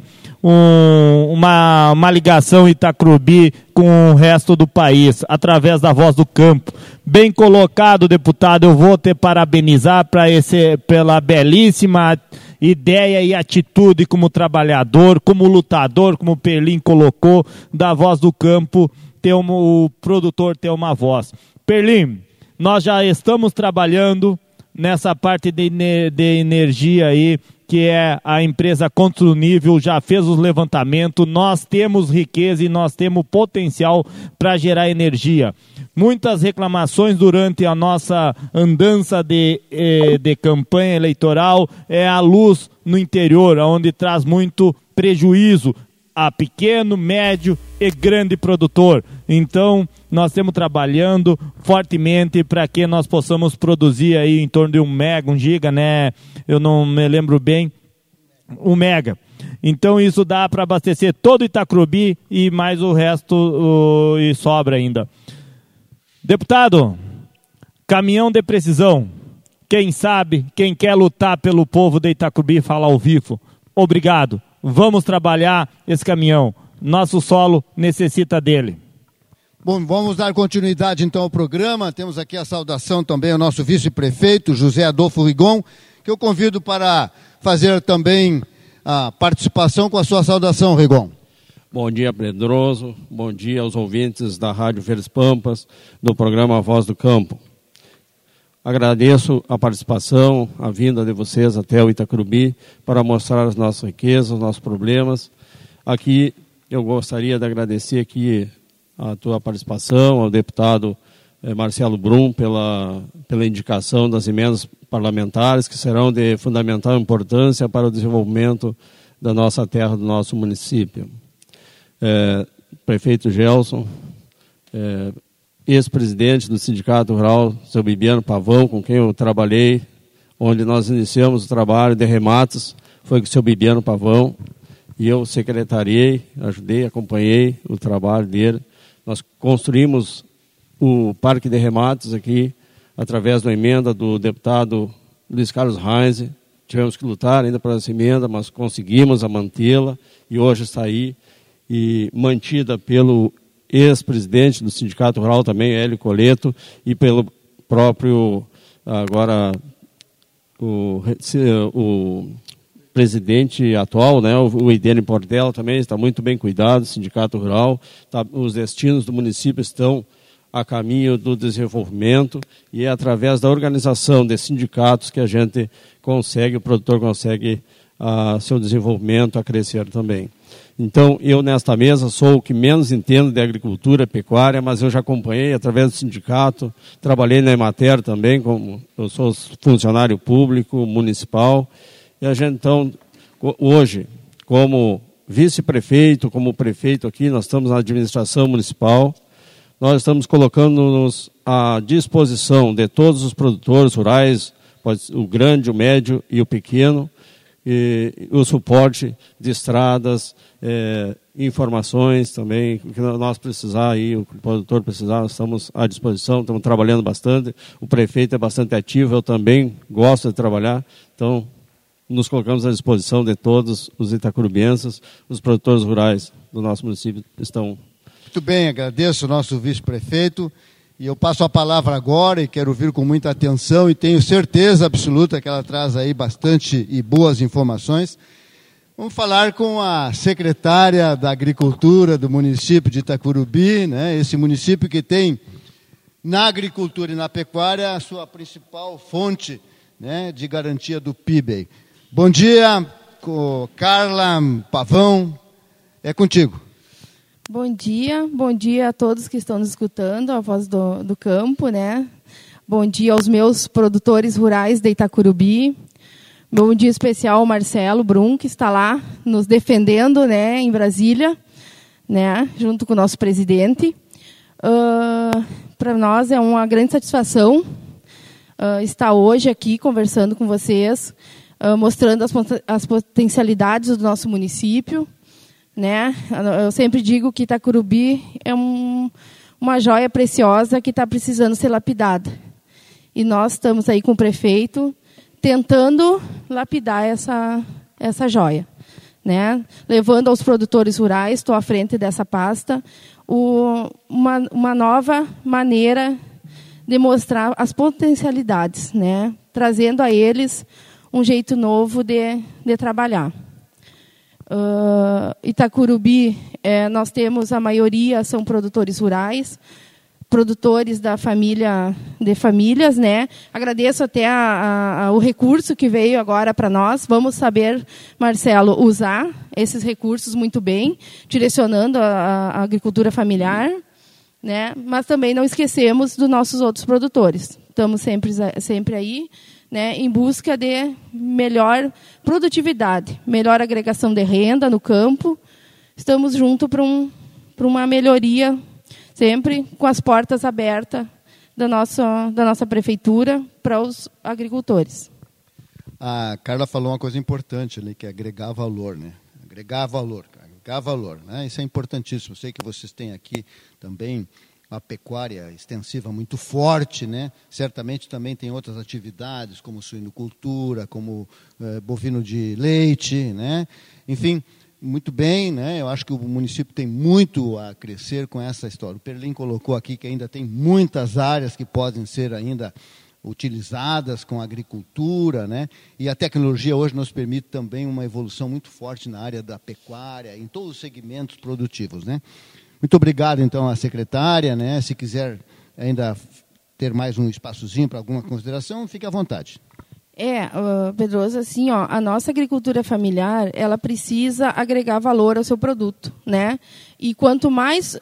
Um, uma, uma ligação Itacurubi com o resto do país, através da Voz do Campo. Bem colocado, deputado, eu vou te parabenizar pra esse, pela belíssima ideia e atitude como trabalhador, como lutador, como o Perlim colocou, da Voz do Campo, ter um, o produtor ter uma voz. Perlim, nós já estamos trabalhando nessa parte de, de energia aí, que é a empresa Construnível, já fez os levantamentos, nós temos riqueza e nós temos potencial para gerar energia. Muitas reclamações durante a nossa andança de, eh, de campanha eleitoral é a luz no interior, onde traz muito prejuízo a pequeno, médio e grande produtor. Então, nós estamos trabalhando fortemente para que nós possamos produzir aí em torno de um mega, um giga, né? Eu não me lembro bem, um mega. Então, isso dá para abastecer todo Itacurubi e mais o resto uh, e sobra ainda. Deputado, caminhão de precisão. Quem sabe, quem quer lutar pelo povo de Itacurubi, fala ao vivo. Obrigado. Vamos trabalhar esse caminhão. Nosso solo necessita dele. Bom, vamos dar continuidade então ao programa. Temos aqui a saudação também ao nosso vice-prefeito, José Adolfo Rigon, que eu convido para fazer também a participação com a sua saudação, Rigon. Bom dia, Pedroso. Bom dia aos ouvintes da Rádio Verdes Pampas, do programa Voz do Campo. Agradeço a participação, a vinda de vocês até o Itacurubi para mostrar as nossas riquezas, os nossos problemas. Aqui eu gostaria de agradecer aqui a tua participação, ao deputado eh, Marcelo Brum pela, pela indicação das emendas parlamentares que serão de fundamental importância para o desenvolvimento da nossa terra, do nosso município. Eh, prefeito Gelson, eh, ex-presidente do Sindicato Rural, seu Bibiano Pavão, com quem eu trabalhei, onde nós iniciamos o trabalho de remates, foi com o seu Bibiano Pavão, e eu secretariei, ajudei, acompanhei o trabalho dele. Nós construímos o Parque de Remates aqui, através da emenda do deputado Luiz Carlos Heinz. Tivemos que lutar ainda por essa emenda, mas conseguimos a mantê-la, e hoje está aí, e mantida pelo ex-presidente do Sindicato Rural também, Hélio Coleto, e pelo próprio, agora, o, o presidente atual, né, o Idene Portela também está muito bem cuidado, o Sindicato Rural, tá, os destinos do município estão a caminho do desenvolvimento, e é através da organização de sindicatos que a gente consegue, o produtor consegue a seu desenvolvimento a crescer também. Então, eu nesta mesa sou o que menos entendo de agricultura e pecuária, mas eu já acompanhei através do sindicato, trabalhei na Emater também, como eu sou funcionário público, municipal, e a gente então, hoje, como vice-prefeito, como prefeito aqui, nós estamos na administração municipal, nós estamos colocando-nos à disposição de todos os produtores rurais, o grande, o médio e o pequeno, e o suporte de estradas, é, informações também, o que nós precisar aí, o produtor precisar, nós estamos à disposição, estamos trabalhando bastante, o prefeito é bastante ativo, eu também gosto de trabalhar, então nos colocamos à disposição de todos os itacurubienses, os produtores rurais do nosso município estão. Muito bem, agradeço o nosso vice-prefeito. E eu passo a palavra agora e quero ouvir com muita atenção e tenho certeza absoluta que ela traz aí bastante e boas informações. Vamos falar com a secretária da Agricultura do município de Itacurubi, né? Esse município que tem na agricultura e na pecuária a sua principal fonte, né, de garantia do P I B. Bom dia, Carla Pavão, é contigo. Bom dia, bom dia a todos que estão nos escutando, a voz do, do campo, né? Bom dia aos meus produtores rurais de Itacurubi. Bom dia especial ao Marcelo Brum, que está lá nos defendendo, né, em Brasília, né, junto com o nosso presidente. Uh, para nós é uma grande satisfação uh, estar hoje aqui conversando com vocês, uh, mostrando as, as potencialidades do nosso município. Né? Eu sempre digo que Itacurubi é um, uma joia preciosa que está precisando ser lapidada. E nós estamos aí com o prefeito tentando lapidar essa, essa joia. Né? Levando aos produtores rurais, estou à frente dessa pasta, o, uma, uma nova maneira de mostrar as potencialidades, né? Trazendo a eles um jeito novo de, de trabalhar. Uh, Itacurubi, é, nós temos a maioria são produtores rurais, produtores da família de famílias, né? Agradeço até a, a, o recurso que veio agora para nós. Vamos saber, Marcelo, usar esses recursos muito bem, direcionando a, a agricultura familiar, né? Mas também não esquecemos dos nossos outros produtores. Estamos sempre, sempre aí, né, em busca de melhor produtividade, melhor agregação de renda no campo. Estamos juntos para um, para uma melhoria, sempre com as portas abertas da nossa, da nossa prefeitura para os agricultores. A Carla falou uma coisa importante ali, que é agregar valor, né? Agregar valor, agregar valor, né? Isso é importantíssimo. Sei que vocês têm aqui também a pecuária extensiva muito forte, né? Certamente também tem outras atividades, como suinocultura, como eh, bovino de leite, né? Enfim, muito bem, né? Eu acho que o município tem muito a crescer com essa história. O Perlim colocou aqui que ainda tem muitas áreas que podem ser ainda utilizadas com a agricultura, né? E a tecnologia hoje nos permite também uma evolução muito forte na área da pecuária, em todos os segmentos produtivos, né? Muito obrigado, então, à secretária, né? Se quiser ainda ter mais um espaçozinho para alguma consideração, fique à vontade. É, uh, Pedroso, assim, ó, a nossa agricultura familiar, ela precisa agregar valor ao seu produto, né? E quanto mais,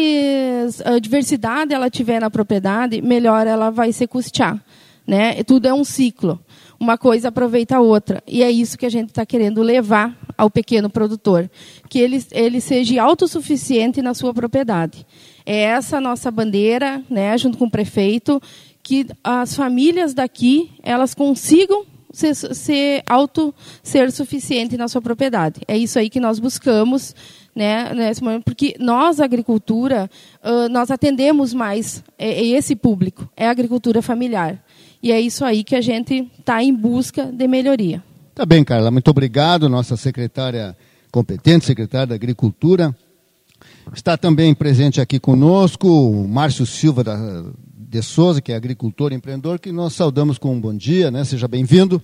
mais uh, diversidade ela tiver na propriedade, melhor ela vai se custear, né? E tudo é um ciclo. Uma coisa aproveita a outra. E é isso que a gente está querendo levar ao pequeno produtor. Que ele, ele seja autossuficiente na sua propriedade. É essa a nossa bandeira, né, junto com o prefeito, que as famílias daqui elas consigam ser, ser auto ser suficiente na sua propriedade. É isso aí que nós buscamos, né, nesse momento, porque nós, a agricultura, uh, nós atendemos mais é, é esse público, é a agricultura familiar. E é isso aí que a gente está em busca de melhoria. Tá bem, Carla, muito obrigado, nossa secretária competente, secretária da Agricultura. Está também presente aqui conosco o Márcio Silva da, de Souza, que é agricultor e empreendedor, que nós saudamos com um bom dia, né? Seja bem-vindo.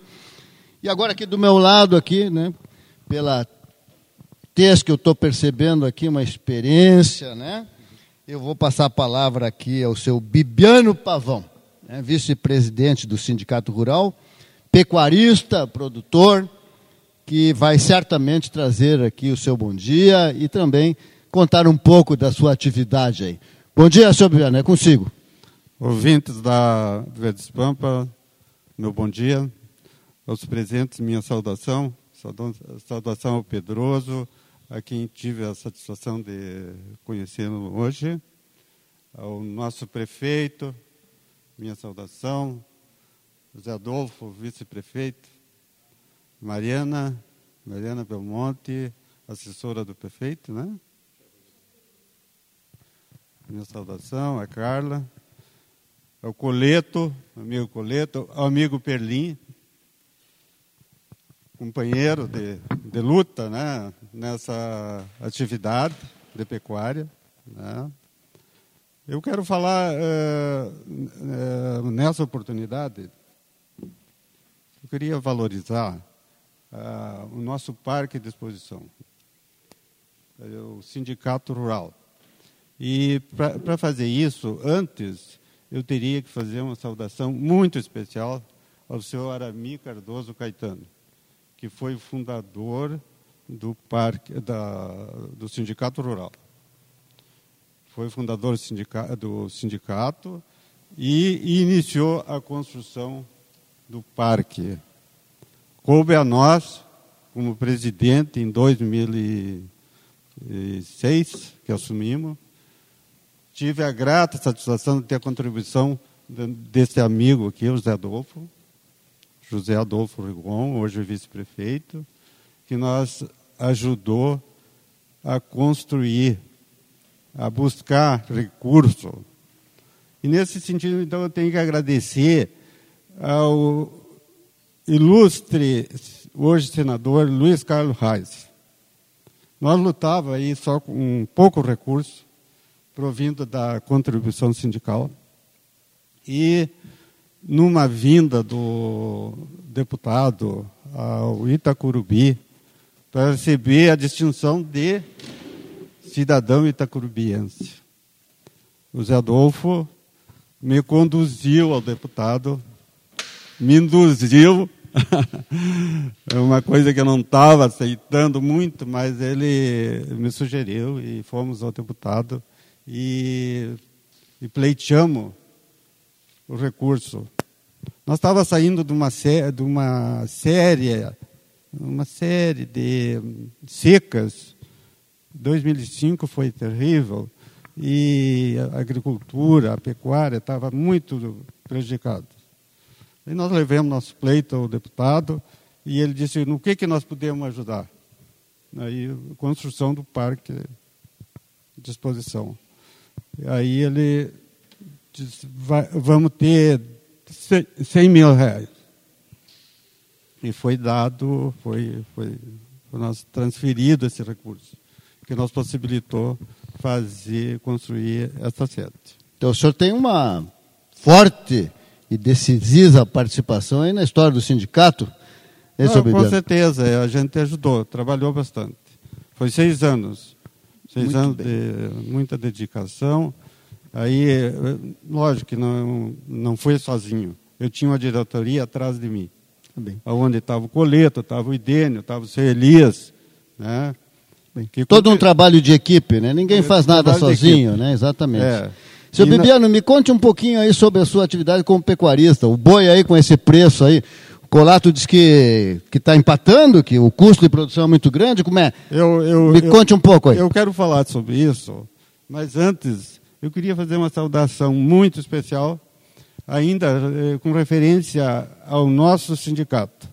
E agora aqui do meu lado, aqui, né, pela texto que eu estou percebendo aqui, uma experiência, né? Eu vou passar a palavra aqui ao seu Bibiano Pavão, né, vice-presidente do Sindicato Rural, pecuarista, produtor, que vai certamente trazer aqui o seu bom dia e também contar um pouco da sua atividade aí. Bom dia, senhor Bibiano, é consigo. Ouvintes da Verdes Pampa, meu bom dia. Aos presentes, minha saudação. Saudação ao Pedroso, a quem tive a satisfação de conhecê-lo hoje. Ao nosso prefeito, minha saudação. José Adolfo, vice-prefeito. Mariana, Mariana Belmonte, assessora do prefeito, né? Minha saudação, a Carla. Ao Coleto, amigo Coleto, ao amigo Perlim, companheiro de, de luta, né, nessa atividade de pecuária, né. Eu quero falar, uh, uh, nessa oportunidade, eu queria valorizar uh, o nosso parque de exposição, o Sindicato Rural. E para fazer isso, antes, eu teria que fazer uma saudação muito especial ao senhor Arami Cardoso Caetano, que foi o fundador do, parque, da, do Sindicato Rural. Foi fundador do sindicato, do sindicato e, e iniciou a construção do parque. Coube a nós, como presidente, em dois mil e seis, que assumimos, tive a grata satisfação de ter a contribuição desse amigo aqui, o José Adolfo, José Adolfo Rigon, hoje vice-prefeito, que nos ajudou a construir, a buscar recurso. E nesse sentido, então, eu tenho que agradecer ao ilustre, hoje senador, Luiz Carlos Reis. Nós lutávamos aí só com um pouco recurso, provindo da contribuição sindical. E, numa vinda do deputado ao Itacurubi, para receber a distinção de cidadão itacurubiense. o Zé Adolfo me conduziu ao deputado, me induziu, é uma coisa que eu não estava aceitando muito, mas ele me sugeriu e fomos ao deputado e, e pleiteamos o recurso. Nós estávamos saindo de uma, sé de uma série, uma série de secas. dois mil e cinco foi terrível e a agricultura, a pecuária estava muito prejudicada. E nós levamos nosso pleito ao deputado e ele disse, no que, que nós podemos ajudar? Aí, a construção do parque de exposição. E aí ele disse, vai, vamos ter cem mil reais. E foi dado, foi, foi, foi nós transferido esse recurso, que nos possibilitou fazer, construir essa sede. Então o senhor tem uma forte e decisiva participação aí na história do sindicato? É, Não, com certeza, a gente ajudou, trabalhou bastante. Foi seis anos, seis Muito anos bem. de muita dedicação. Aí, lógico que não, não foi sozinho. Eu tinha uma diretoria atrás de mim. Bem. Onde estava o Coleto, estava o Idênio, estava o seu Elias, né? Bem, todo um trabalho de equipe, né? Ninguém é, faz nada sozinho, né? Exatamente. É. Seu Bibiano, na... me conte um pouquinho aí sobre a sua atividade como pecuarista. O boi aí com esse preço aí, o Colato diz que que está empatando, que o custo de produção é muito grande. Como é? Eu, eu, me eu, conte um pouco aí. Eu quero falar sobre isso, mas antes eu queria fazer uma saudação muito especial, ainda eh, com referência ao nosso sindicato.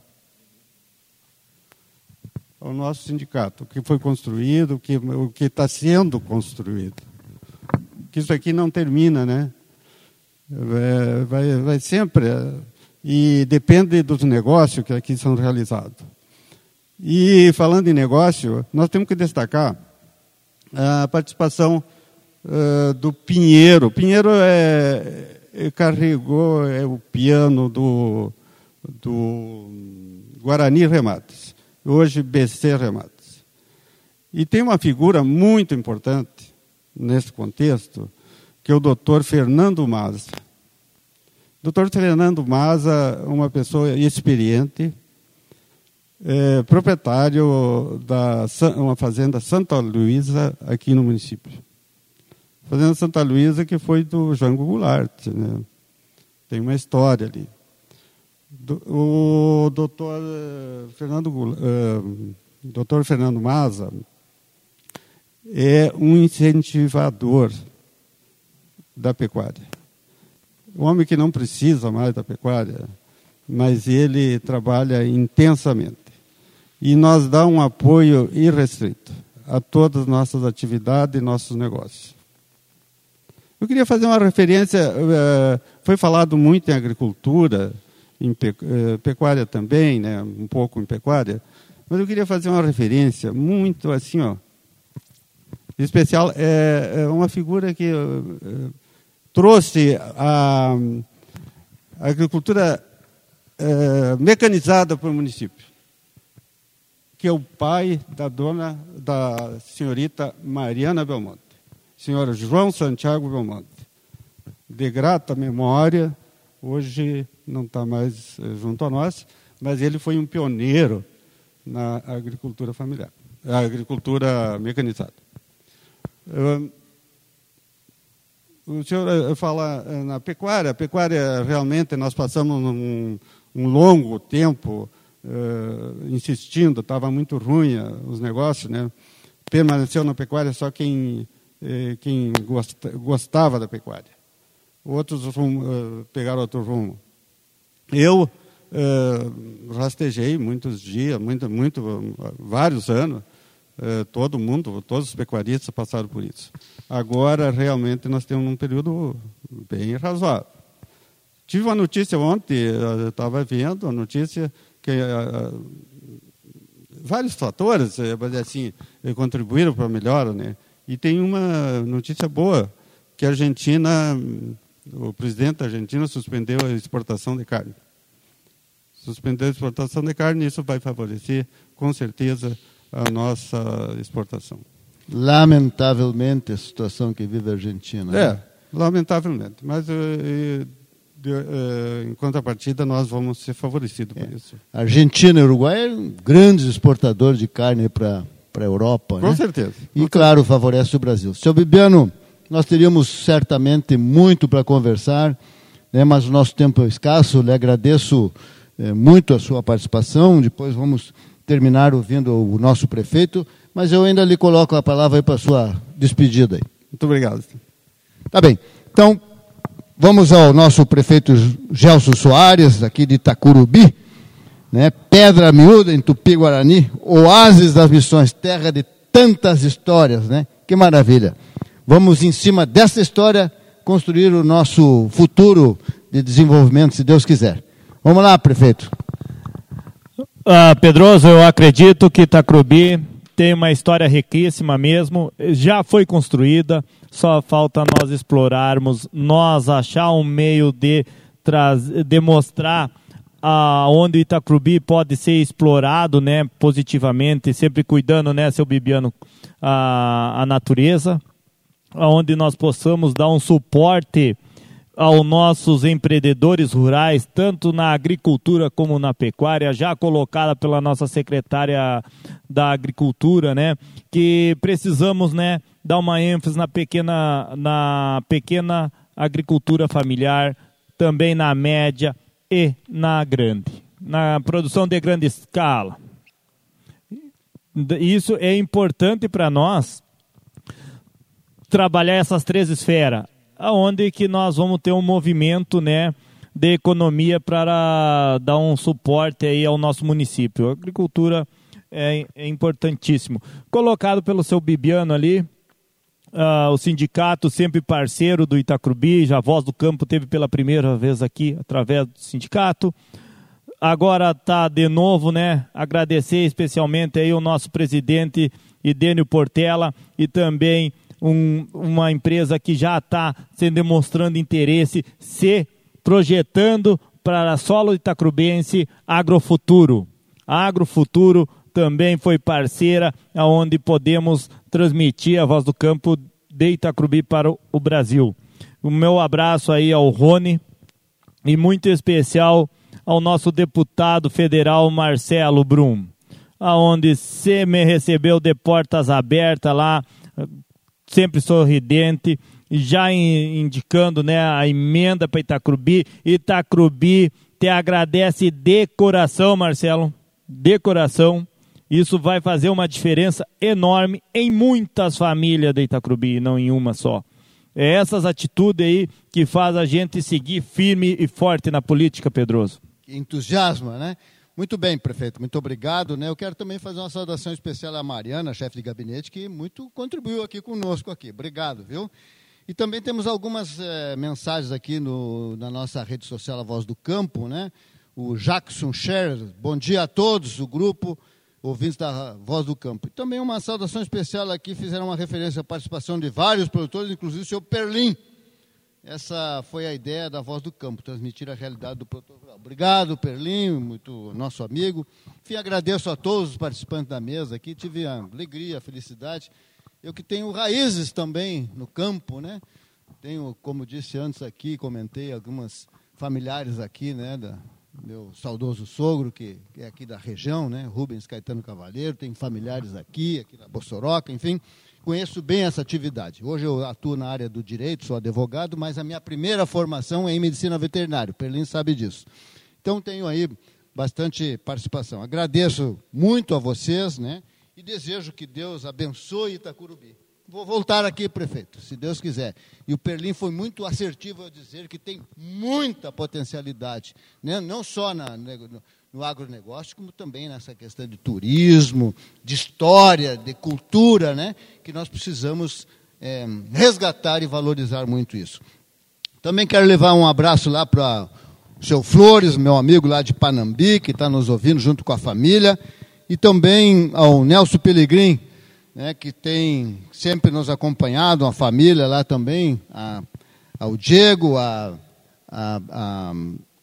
Ao nosso sindicato, o que foi construído, o que o que está sendo construído. Que isso aqui não termina, né? É, vai, vai sempre, e depende dos negócios que aqui são realizados. E falando em negócio, nós temos que destacar a participação uh, do Pinheiro. O Pinheiro é, é, carregou é, o piano do, do Guarani Remates, hoje B C Remates. E tem uma figura muito importante nesse contexto, que é o doutor Fernando Maza. doutor Fernando Maza, uma pessoa experiente, é, proprietário da uma fazenda Santa Luísa, aqui no município. Fazenda Santa Luísa, que foi do Jango Goulart, né? Tem uma história ali. Do, o doutor Fernando, uh, doutor Fernando Maza é um incentivador da pecuária. Um homem que não precisa mais da pecuária, mas ele trabalha intensamente. E nós dá um apoio irrestrito a todas as nossas atividades e nossos negócios. Eu queria fazer uma referência, foi falado muito em agricultura, em pecuária também, né, um pouco em pecuária, mas eu queria fazer uma referência muito assim, ó, especial, é uma figura que uh, trouxe a, a agricultura uh, mecanizada para o município, que é o pai da dona, da senhorita Mariana Belmonte, senhora João Santiago Belmonte, de grata memória, hoje não está mais uh, junto a nós, mas ele foi um pioneiro na agricultura familiar, a agricultura mecanizada. Uh, o senhor fala uh, na pecuária. A pecuária, realmente, nós passamos um, um longo tempo uh, insistindo, estava muito ruim uh, os negócios, né? Permaneceu na pecuária só quem, uh, quem gosta, gostava da pecuária. Outros uh, pegaram outro rumo. Eu uh, rastejei muitos dias, muito, muito, uh, vários anos. Uh, todo mundo, todos os pecuaristas passaram por isso. Agora, realmente, nós temos um período bem razoável. Tive uma notícia ontem, eu estava vendo a notícia que uh, uh, vários fatores, uh, assim, contribuíram para a melhora, né? E tem uma notícia boa, que a Argentina, o presidente da Argentina suspendeu a exportação de carne. Suspendeu a exportação de carne, isso vai favorecer, com certeza, a nossa exportação. Lamentavelmente, a situação que vive a Argentina. É, né? Lamentavelmente. Mas, uh, de, uh, em contrapartida, nós vamos ser favorecidos por é. isso. Argentina e Uruguai são grandes exportadores de carne para a Europa. Com né? certeza. E, claro, favorece o Brasil. Seu Bibiano, nós teríamos certamente muito para conversar, né, mas o nosso tempo é escasso. Lhe agradeço é, muito a sua participação. Depois vamos terminar ouvindo o nosso prefeito, mas eu ainda lhe coloco a palavra aí para a sua despedida. Aí. Muito obrigado. Tá bem. Então, vamos ao nosso prefeito Gelson Soares, aqui de Itacurubi, né? Pedra Miúda, em Tupi-Guarani, oásis das missões, terra de tantas histórias, né? Que maravilha. Vamos, em cima dessa história, construir o nosso futuro de desenvolvimento, se Deus quiser. Vamos lá, prefeito. Ah, Pedroso, eu acredito que Itacurubi tem uma história riquíssima mesmo, já foi construída, só falta nós explorarmos, nós achar um meio de demonstrar ah, onde o Itacurubi pode ser explorado, né, positivamente, sempre cuidando, né, seu Bibiano, a, a natureza, onde nós possamos dar um suporte aos nossos empreendedores rurais, tanto na agricultura como na pecuária, já colocada pela nossa secretária da Agricultura, né, que precisamos, né, dar uma ênfase na pequena, na pequena agricultura familiar, também na média e na grande, na produção de grande escala. Isso é importante para nós, trabalhar essas três esferas, aonde que nós vamos ter um movimento, né, de economia para dar um suporte aí ao nosso município. A agricultura é, é importantíssimo. Colocado pelo seu Bibiano ali, uh, o sindicato sempre parceiro do Itacurubi, já a Voz do Campo teve pela primeira vez aqui através do sindicato. Agora está de novo, né, agradecer especialmente aí o nosso presidente Idênio Portela e também Um, uma empresa que já está se demonstrando interesse, se projetando para solo itacurubense Agrofuturo. A Agrofuturo também foi parceira, onde podemos transmitir a Voz do Campo de Itacurubi para o Brasil. O meu abraço aí ao Rony e muito especial ao nosso deputado federal Marcelo Brum, aonde se me recebeu de portas abertas lá, sempre sorridente, já indicando, né, a emenda para Itacurubi. Itacurubi te agradece de coração, Marcelo, de coração. Isso vai fazer uma diferença enorme em muitas famílias de Itacurubi, não em uma só. É essas atitudes aí que faz a gente seguir firme e forte na política, Pedroso. Que entusiasma, né? Muito bem, prefeito, muito obrigado. Né? Eu quero também fazer uma saudação especial à Mariana, chefe de gabinete, que muito contribuiu aqui conosco. Aqui. Obrigado, viu? E também temos algumas eh, mensagens aqui no, na nossa rede social A Voz do Campo. Né? O Jackson Scherer, bom dia a todos, o grupo ouvintes da Voz do Campo. E também uma saudação especial aqui, fizeram uma referência à participação de vários produtores, inclusive o senhor Perlim. Essa foi a ideia da Voz do Campo, transmitir a realidade do produtor rural. Obrigado, Perlim, muito nosso amigo. Enfim, agradeço a todos os participantes da mesa aqui, tive a alegria, a felicidade. Eu que tenho raízes também no campo, né? Tenho, como disse antes aqui, comentei algumas familiares aqui, né, da meu saudoso sogro, que, que é aqui da região, né, Rubens Caetano Cavalheiro, tenho familiares aqui, aqui na Bossoroca, enfim. Conheço bem essa atividade. Hoje eu atuo na área do direito, sou advogado, mas a minha primeira formação é em medicina veterinária. O Perlim sabe disso. Então, tenho aí bastante participação. Agradeço muito a vocês, né? E desejo que Deus abençoe Itacurubi. Vou voltar aqui, prefeito, se Deus quiser. E o Perlim foi muito assertivo ao dizer que tem muita potencialidade, né? Não só na... no, no agronegócio, como também nessa questão de turismo, de história, de cultura, né, que nós precisamos é, resgatar e valorizar muito isso. Também quero levar um abraço lá para o seu Flores, meu amigo lá de Panambi, que está nos ouvindo junto com a família, e também ao Nelson Pelegrim, né, que tem sempre nos acompanhado, a família lá também, a, ao Diego, a, a, a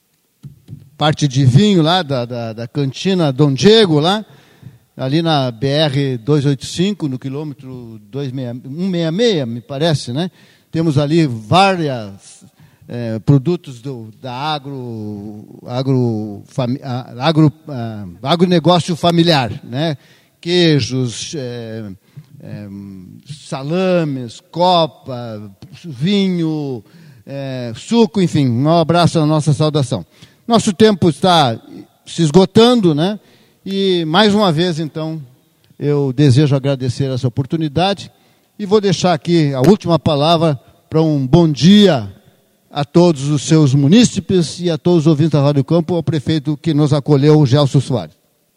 parte de vinho lá da, da, da cantina Dom Diego, lá, ali na B R duzentos e oitenta e cinco, no quilômetro cento e sessenta e seis, me parece, né? temos ali várias é, produtos do, da agro, agro, fami, agro, uh, agronegócio familiar, né? Queijos, é, é, salames, copa, vinho, é, suco, enfim, um abraço, a nossa saudação. Nosso tempo está se esgotando, né? E mais uma vez, então, eu desejo agradecer essa oportunidade e vou deixar aqui a última palavra para um bom dia a todos os seus munícipes e a todos os ouvintes da Rádio Campo, ao prefeito que nos acolheu, o Gelson Soares.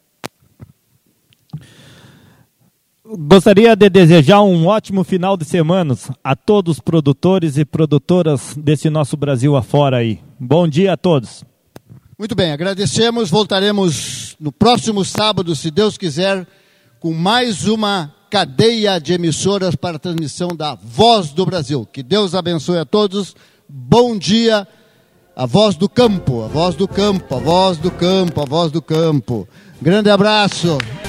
Gostaria de desejar um ótimo final de semana a todos os produtores e produtoras desse nosso Brasil afora aí. Bom dia a todos. Muito bem, agradecemos. Voltaremos no próximo sábado, se Deus quiser, com mais uma cadeia de emissoras para a transmissão da Voz do Brasil. Que Deus abençoe a todos. Bom dia. A Voz do Campo, a Voz do Campo, a Voz do Campo, a Voz do Campo. Grande abraço.